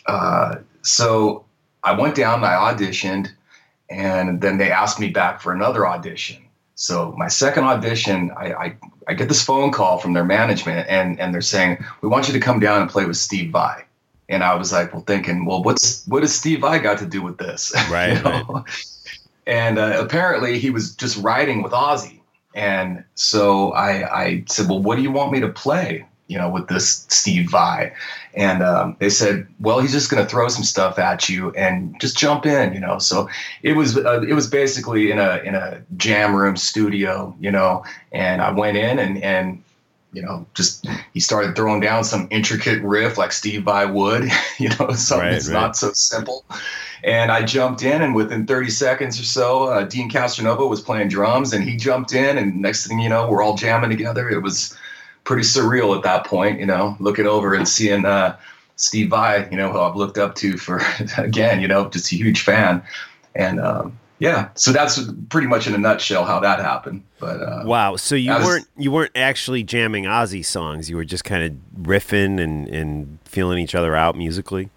so I went down and I auditioned, and then they asked me back for another audition. So my second audition, I get this phone call from their management, and they're saying, we want you to come down and play with Steve Vai. And I was like, what does Steve Vai got to do with this? Right. You know? Right. And apparently he was just writing with Ozzy. And so I said, well, what do you want me to play, you know, with this Steve Vai? And they said, well, he's just going to throw some stuff at you and just jump in, you know. So it was basically in a jam room studio, you know, and I went in and you know, just he started throwing down some intricate riff like Steve Vai would, you know, something that's not so simple. And I jumped in, and within 30 seconds or so, Dean Castronova was playing drums, and he jumped in, and next thing you know, we're all jamming together. It was pretty surreal at that point, you know, looking over and seeing Steve Vai, you know, who I've looked up to for, again, you know, just a huge fan. And yeah, so that's pretty much in a nutshell how that happened. But wow, so you weren't actually jamming Ozzy songs. You were just kind of riffing and feeling each other out musically.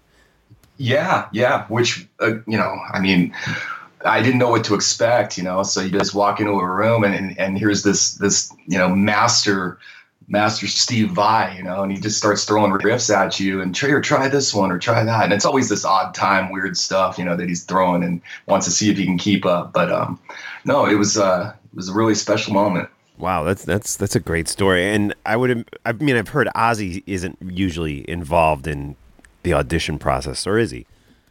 Yeah. Which you know, I mean, I didn't know what to expect. You know, so you just walk into a room and here's this you know master Steve Vai, you know, and he just starts throwing riffs at you and try this one or try that. And it's always this odd time, weird stuff, you know, that he's throwing and wants to see if he can keep up. But no, it was a really special moment. Wow, that's a great story. And I've heard Ozzy isn't usually involved in the audition process, or is he?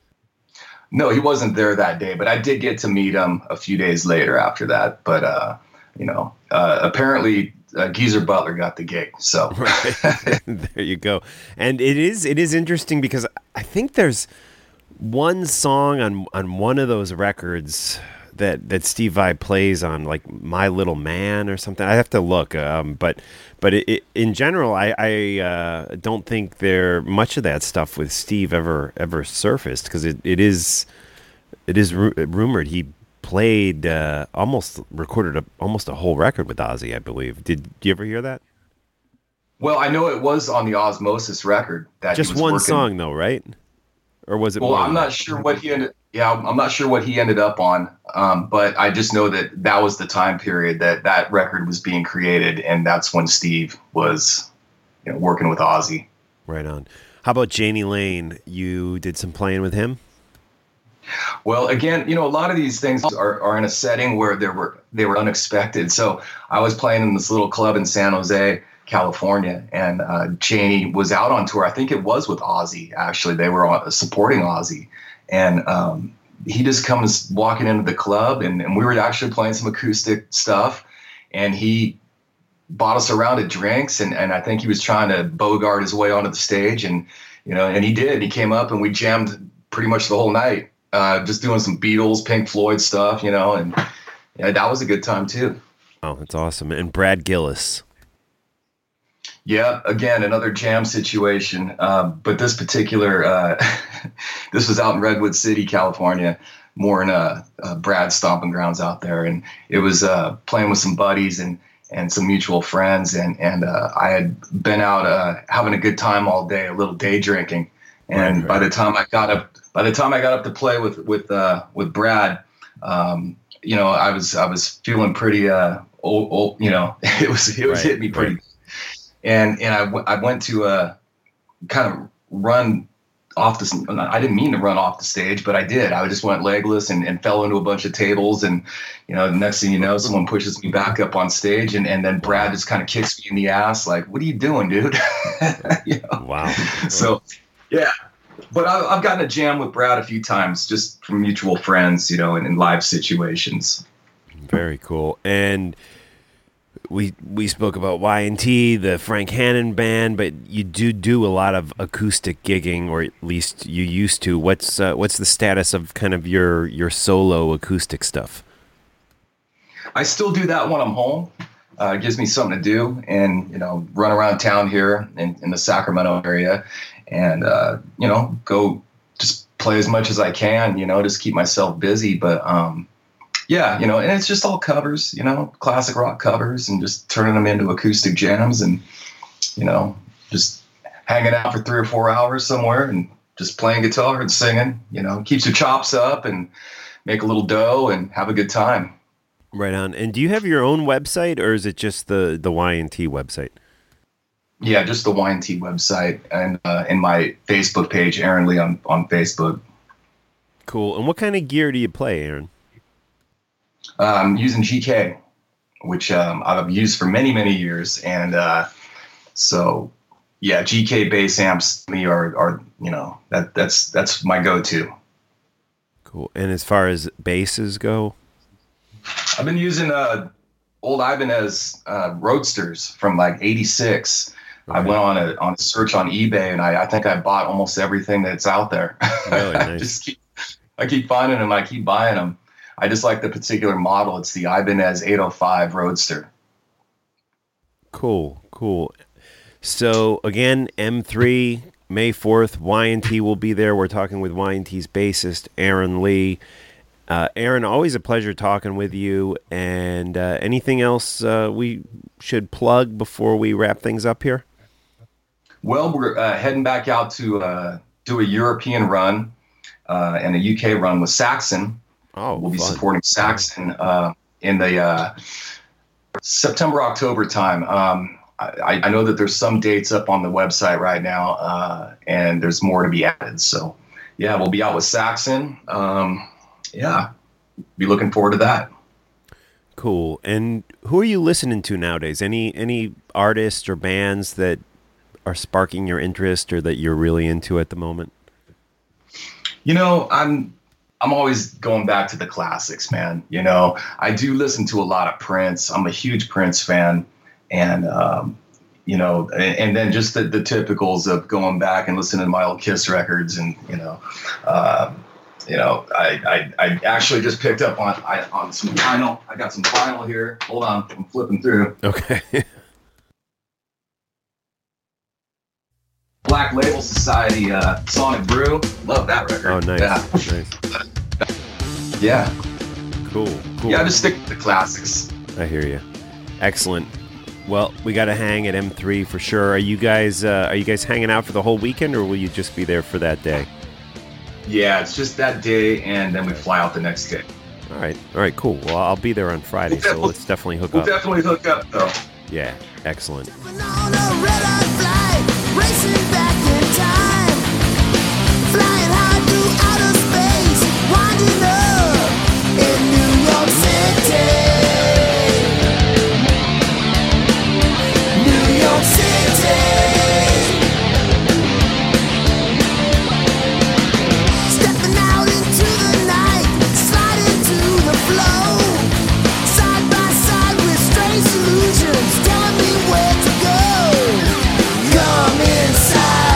No, he wasn't there that day, but I did get to meet him a few days later after that. But you know, apparently Geezer Butler got the gig. So right. There you go. And it is interesting because I think there's one song on one of those records that Steve Vai plays on, like My Little Man or something. I have to look. But in general, I don't think much of that stuff with Steve ever surfaced, because it is rumored he played recorded almost a whole record with Ozzy, I believe. Did you ever hear that? Well, I know it was on the Osmosis record. That just one song though, right? Or was it? Well, I'm not sure what he ended. Yeah, I'm not sure what he ended up on. But I just know that was the time period that record was being created, and that's when Steve was, you know, working with Ozzy. Right on. How about Jani Lane? You did some playing with him? Well, again, you know, a lot of these things are in a setting where they were unexpected. So I was playing in this little club in San Jose, California, and Jani was out on tour. I think it was with Ozzy, actually. They were supporting Ozzy. And he just comes walking into the club, and we were actually playing some acoustic stuff. And he bought us a round of drinks, and I think he was trying to bogart his way onto the stage. And, you know, and he did. He came up, and we jammed pretty much the whole night. Just doing some Beatles, Pink Floyd stuff, you know, and yeah, that was a good time too. Oh, that's awesome. And Brad Gillis. Yeah, again, another jam situation. But this particular, this was out in Redwood City, California, more in Brad's stomping grounds out there. And it was playing with some buddies and some mutual friends. And I had been out having a good time all day, a little day drinking. And right. By the time I got up to play with Brad, you know, I was feeling pretty old, you know, it was hitting me pretty. Right. And I went to kind of run off I didn't mean to run off the stage, but I did. I just went legless and fell into a bunch of tables. And, you know, the next thing you know, someone pushes me back up on stage, and then Brad just kind of kicks me in the ass like, what are you doing, dude? You know? Wow. So, yeah. But I've gotten a jam with Brad a few times, just from mutual friends, in live situations. Very cool. And we spoke about Y&T, the Frank Hannon band, but you do a lot of acoustic gigging, or at least you used to. What's the status of kind of your solo acoustic stuff? I still do that when I'm home. It gives me something to do, and run around town here in the Sacramento area, and go just play as much as I can. Just keep myself busy. But yeah, and it's just all covers, classic rock covers, and just turning them into acoustic jams, and just hanging out for 3 or 4 hours somewhere and just playing guitar and singing. Keeps your chops up and make a little dough and have a good time. Right on. And do you have your own website, or is it just the Y&T website? Yeah, just the Y&T website, and in my Facebook page, Aaron Lee on Facebook. Cool. And what kind of gear do you play, Aaron? I'm using GK, which I've used for many, many years. And so, yeah, GK bass amps to me are that's my go-to. Cool. And as far as basses go? I've been using old Ibanez Roadsters from like '86. Okay. I went on a search on eBay, and I think I bought almost everything that's out there. Really nice. I keep finding them. I keep buying them. I just like the particular model. It's the Ibanez 805 Roadster. Cool. So again, M3, May 4th, Y&T will be there. We're talking with Y&T's bassist, Aaron Lee. Aaron, always a pleasure talking with you. And anything else we should plug before we wrap things up here? Well, we're heading back out to do a European run and a UK run with Saxon. Oh, we'll be fun. supporting Saxon in the September-October time. I know that there's some dates up on the website right now, and there's more to be added. So, yeah, we'll be out with Saxon. Yeah, be looking forward to that. Cool. And who are you listening to nowadays? Any artists or bands that are sparking your interest or that you're really into at the moment? I'm always going back to the classics, man. I do listen to a lot of Prince. I'm a huge Prince fan. And, and then just the typicals of going back and listening to my old Kiss records. And, I actually just picked up on some vinyl. I got some vinyl here. Hold on. I'm flipping through. Okay. Black Label Society, Sonic Brew. Love that record. Oh, nice. Yeah. Nice. Yeah. Cool. Yeah, just stick with the classics. I hear you. Excellent. Well, we got to hang at M3 for sure. Are you guys hanging out for the whole weekend, or will you just be there for that day? Yeah, it's just that day, and then we fly out the next day. All right, cool. Well, I'll be there on Friday, so let's definitely hook up. We'll definitely hook up, though. Yeah, excellent. Racing back in time, flying high through outer space, winding up in New York City. New York City. Stepping out into the night, sliding to the flow, side by side with strange illusions, telling me where to go. Come inside.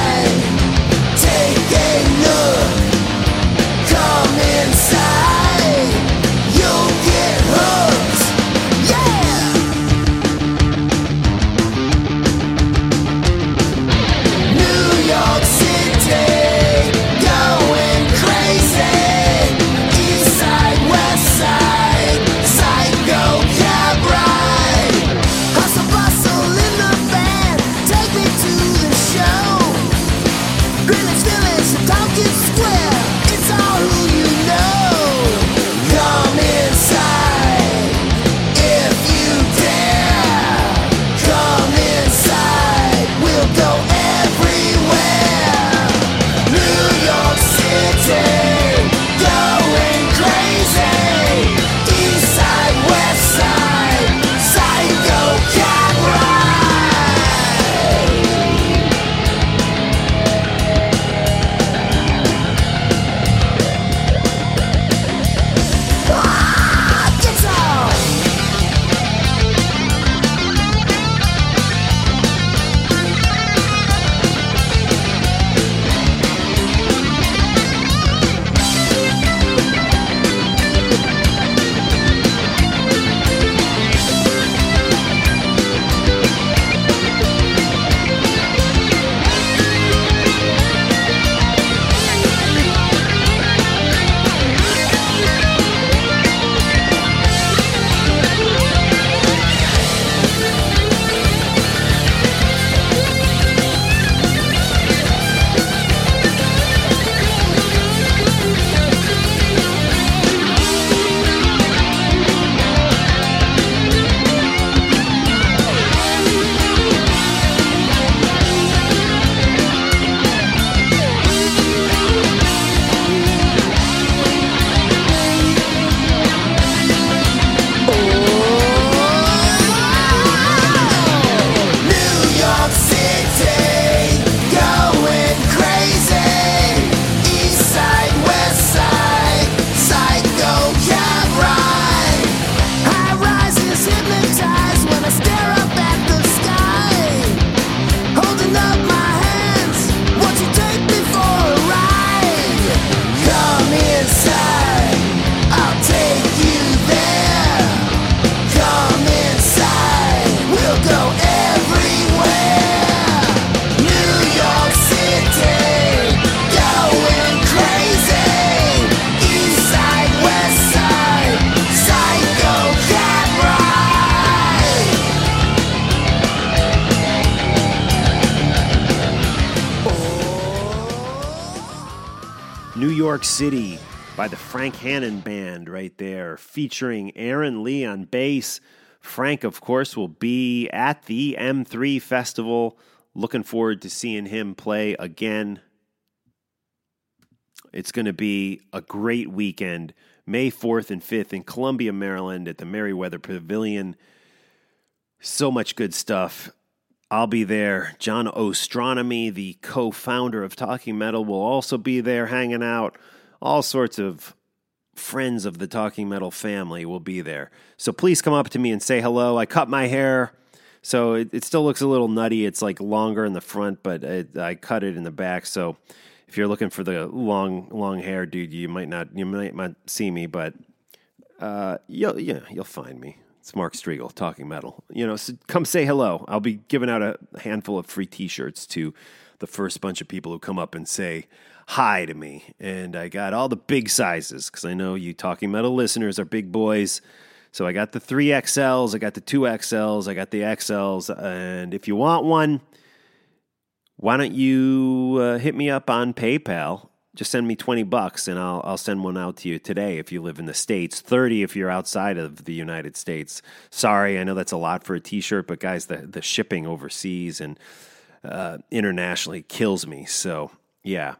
York City by the Frank Hannon Band right there, featuring Aaron Lee on bass. Frank, of course, will be at the M3 Festival. Looking forward to seeing him play again. It's going to be a great weekend, May 4th and 5th in Columbia, Maryland at the Merriweather Pavilion. So much good stuff. I'll be there. John Ostronomy, the co-founder of Talking Metal, will also be there hanging out. All sorts of friends of the Talking Metal family will be there. So please come up to me and say hello. I cut my hair, so it still looks a little nutty. It's like longer in the front, but I cut it in the back. So if you're looking for the long hair, dude, you might not see me, but you'll find me. It's Mark Strigl, Talking Metal. So come say hello. I'll be giving out a handful of free T-shirts to the first bunch of people who come up and say hi to me. And I got all the big sizes because I know you Talking Metal listeners are big boys. So I got the 3XLs, I got the 2XLs, I got the XLs. And if you want one, why don't you hit me up on PayPal? Just send me $20 and I'll send one out to you today if you live in the States. $30 if you're outside of the United States. Sorry, I know that's a lot for a T-shirt, but guys, the shipping overseas and internationally kills me. So, yeah.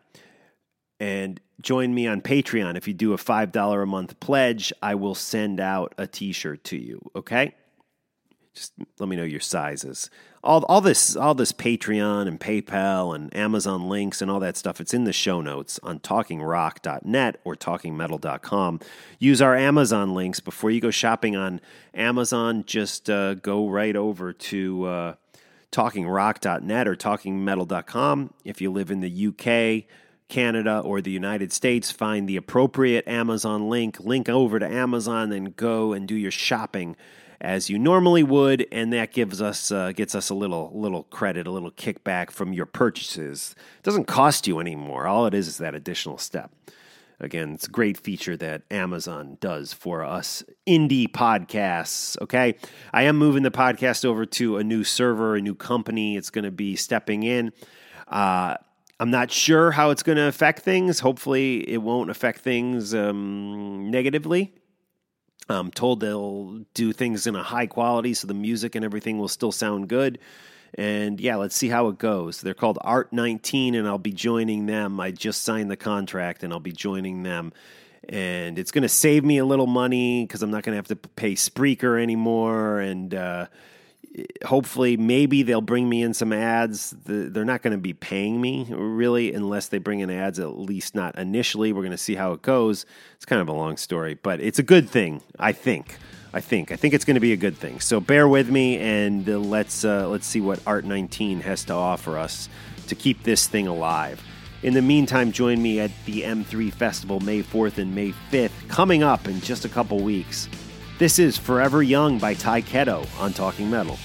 And join me on Patreon. If you do a $5 a month pledge, I will send out a T-shirt to you, okay? Just let me know your sizes. All this Patreon and PayPal and Amazon links and all that stuff, it's in the show notes on talkingrock.net or talkingmetal.com. Use our Amazon links before you go shopping on Amazon. Just go right over to talkingrock.net or talkingmetal.com. If you live in the UK, Canada, or the United States, find the appropriate Amazon link over to Amazon, then go and do your shopping as you normally would, and that gets us a little credit, a little kickback from your purchases. It doesn't cost you anymore. All it is that additional step. Again, it's a great feature that Amazon does for us indie podcasts, okay? I am moving the podcast over to a new server, a new company. It's going to be stepping in. I'm not sure how it's going to affect things. Hopefully, it won't affect things negatively. I'm told they'll do things in a high quality, so the music and everything will still sound good. And yeah, let's see how it goes. They're called Art19, and I'll be joining them. I just signed the contract, and I'll be joining them. And it's going to save me a little money because I'm not going to have to pay Spreaker anymore. And hopefully, maybe they'll bring me in some ads. They're not going to be paying me, really, unless they bring in ads, at least not initially. We're going to see how it goes. It's kind of a long story, but it's a good thing, I think. I think it's going to be a good thing. So bear with me, and let's see what Art19 has to offer us to keep this thing alive. In the meantime, join me at the M3 Festival May 4th and May 5th, coming up in just a couple weeks. This is Forever Young by Ty Ketto on Talking Metal.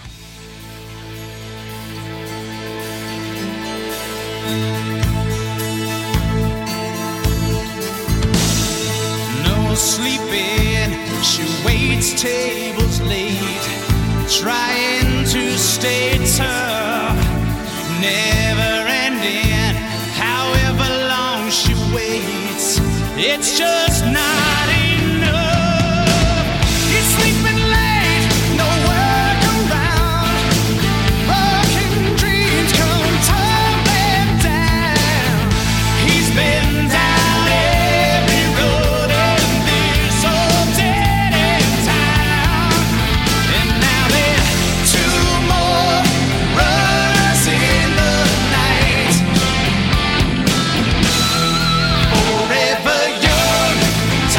No sleeping, she waits tables late, trying to stay tough, never ending, however long she waits, it's just not enough. He's sleeping late, no work around, broken dreams come tumbling down. He's been down every road and there's so dead in town. And now there's two more runners in the night. Forever young,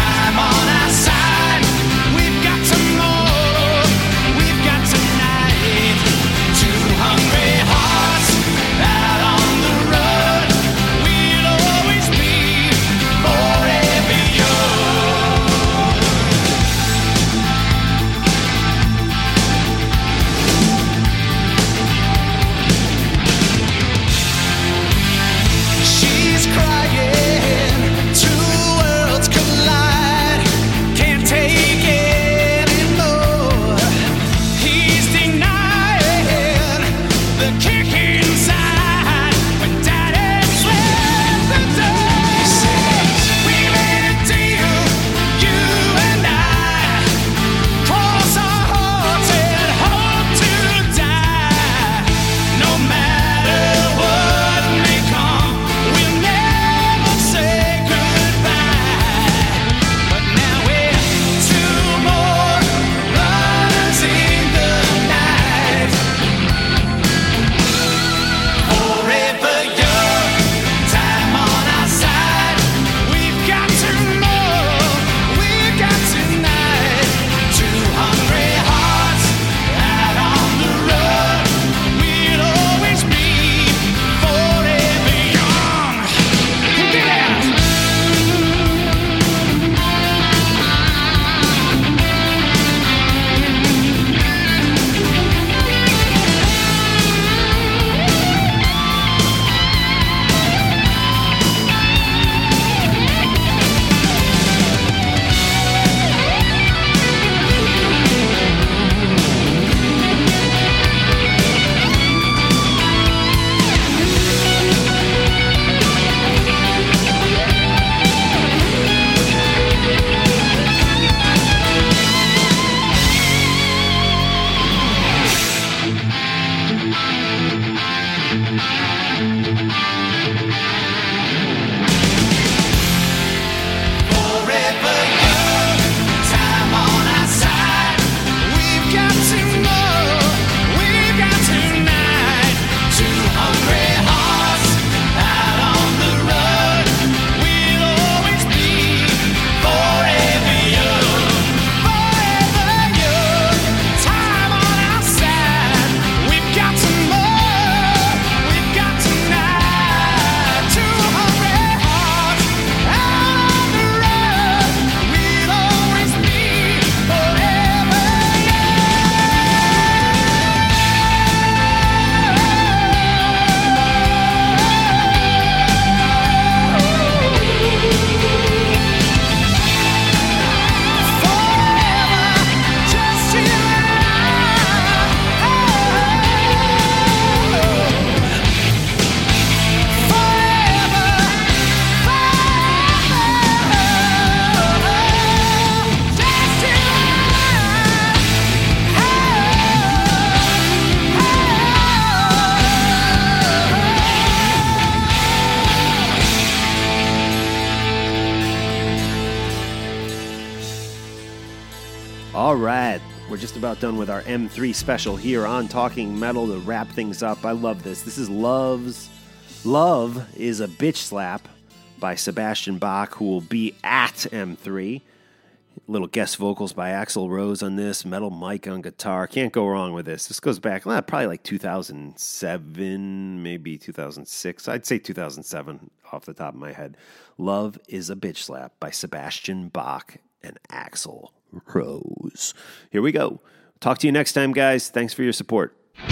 All right, we're just about done with our M3 special here on Talking Metal to wrap things up. I love this. This is Love is a Bitch Slap by Sebastian Bach, who will be at M3. Little guest vocals by Axl Rose on this, Metal Mike on guitar. Can't go wrong with this. This goes back probably like 2007, maybe 2006. I'd say 2007 off the top of my head. Love is a Bitch Slap by Sebastian Bach and Axl Rose. Here we go. Talk to you next time, guys. Thanks for your support.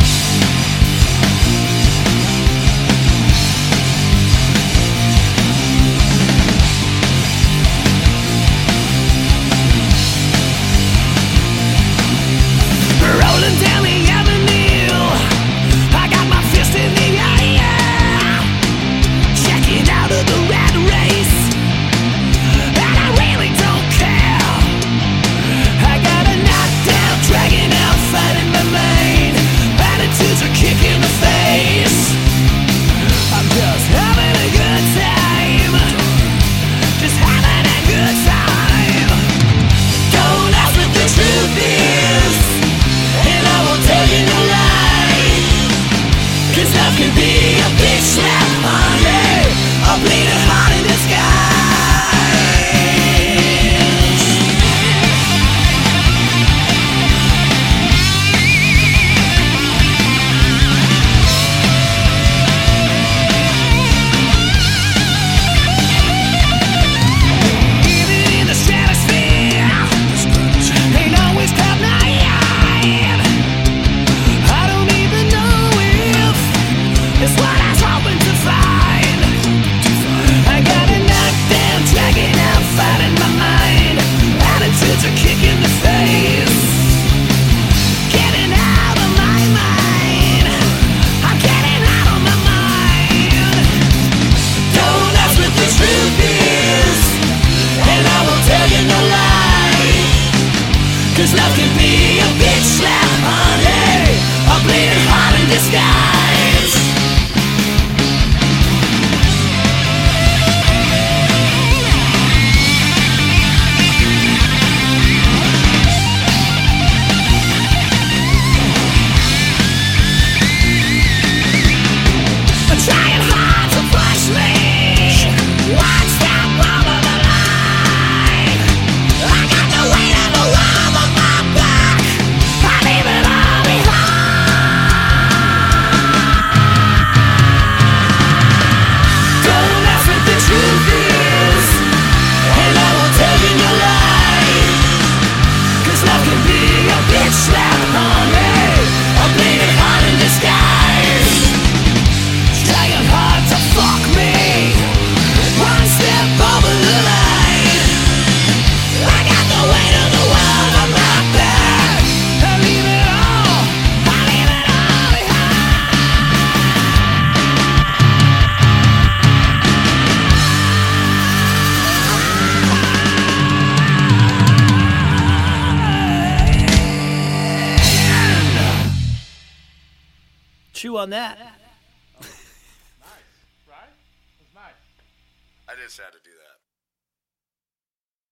Rolling down the avenue, I got my fist in the air, checking out of the rat race, and I really don't care. I got a knockdown, dragging out, fighting my mind. Attitudes are kicking the face. I'm just having a good time, just having a good time. Don't ask what the truth is, and I won't tell you no lie, 'cause love can be a bitch slap, honey, a bleeding heart in disguise. Even in the stratosphere, ain't always top nine. I don't even know if it's what I was hoping to find. I got a knockdown, dragging out, fighting my mind. Attitudes are kicking the face. Getting out of my mind. I'm getting out of my mind. Don't ask what the truth is, and I won't tell you no lie, 'cause love can be a bitch slap, honey, a bleeding heart in disguise. Trying hard to push me, one step over the line. I got the weight of the world on my back. I leave it all behind. Don't ask what the truth is, and I won't tell you no lie, 'cause love can be a bitch slap, honey, a bleeding heart in disguise. Trying hard to fuck me, one step over the line. I got the weight of the world on my back. I leave it all behind. Chew on that. I just had to do that.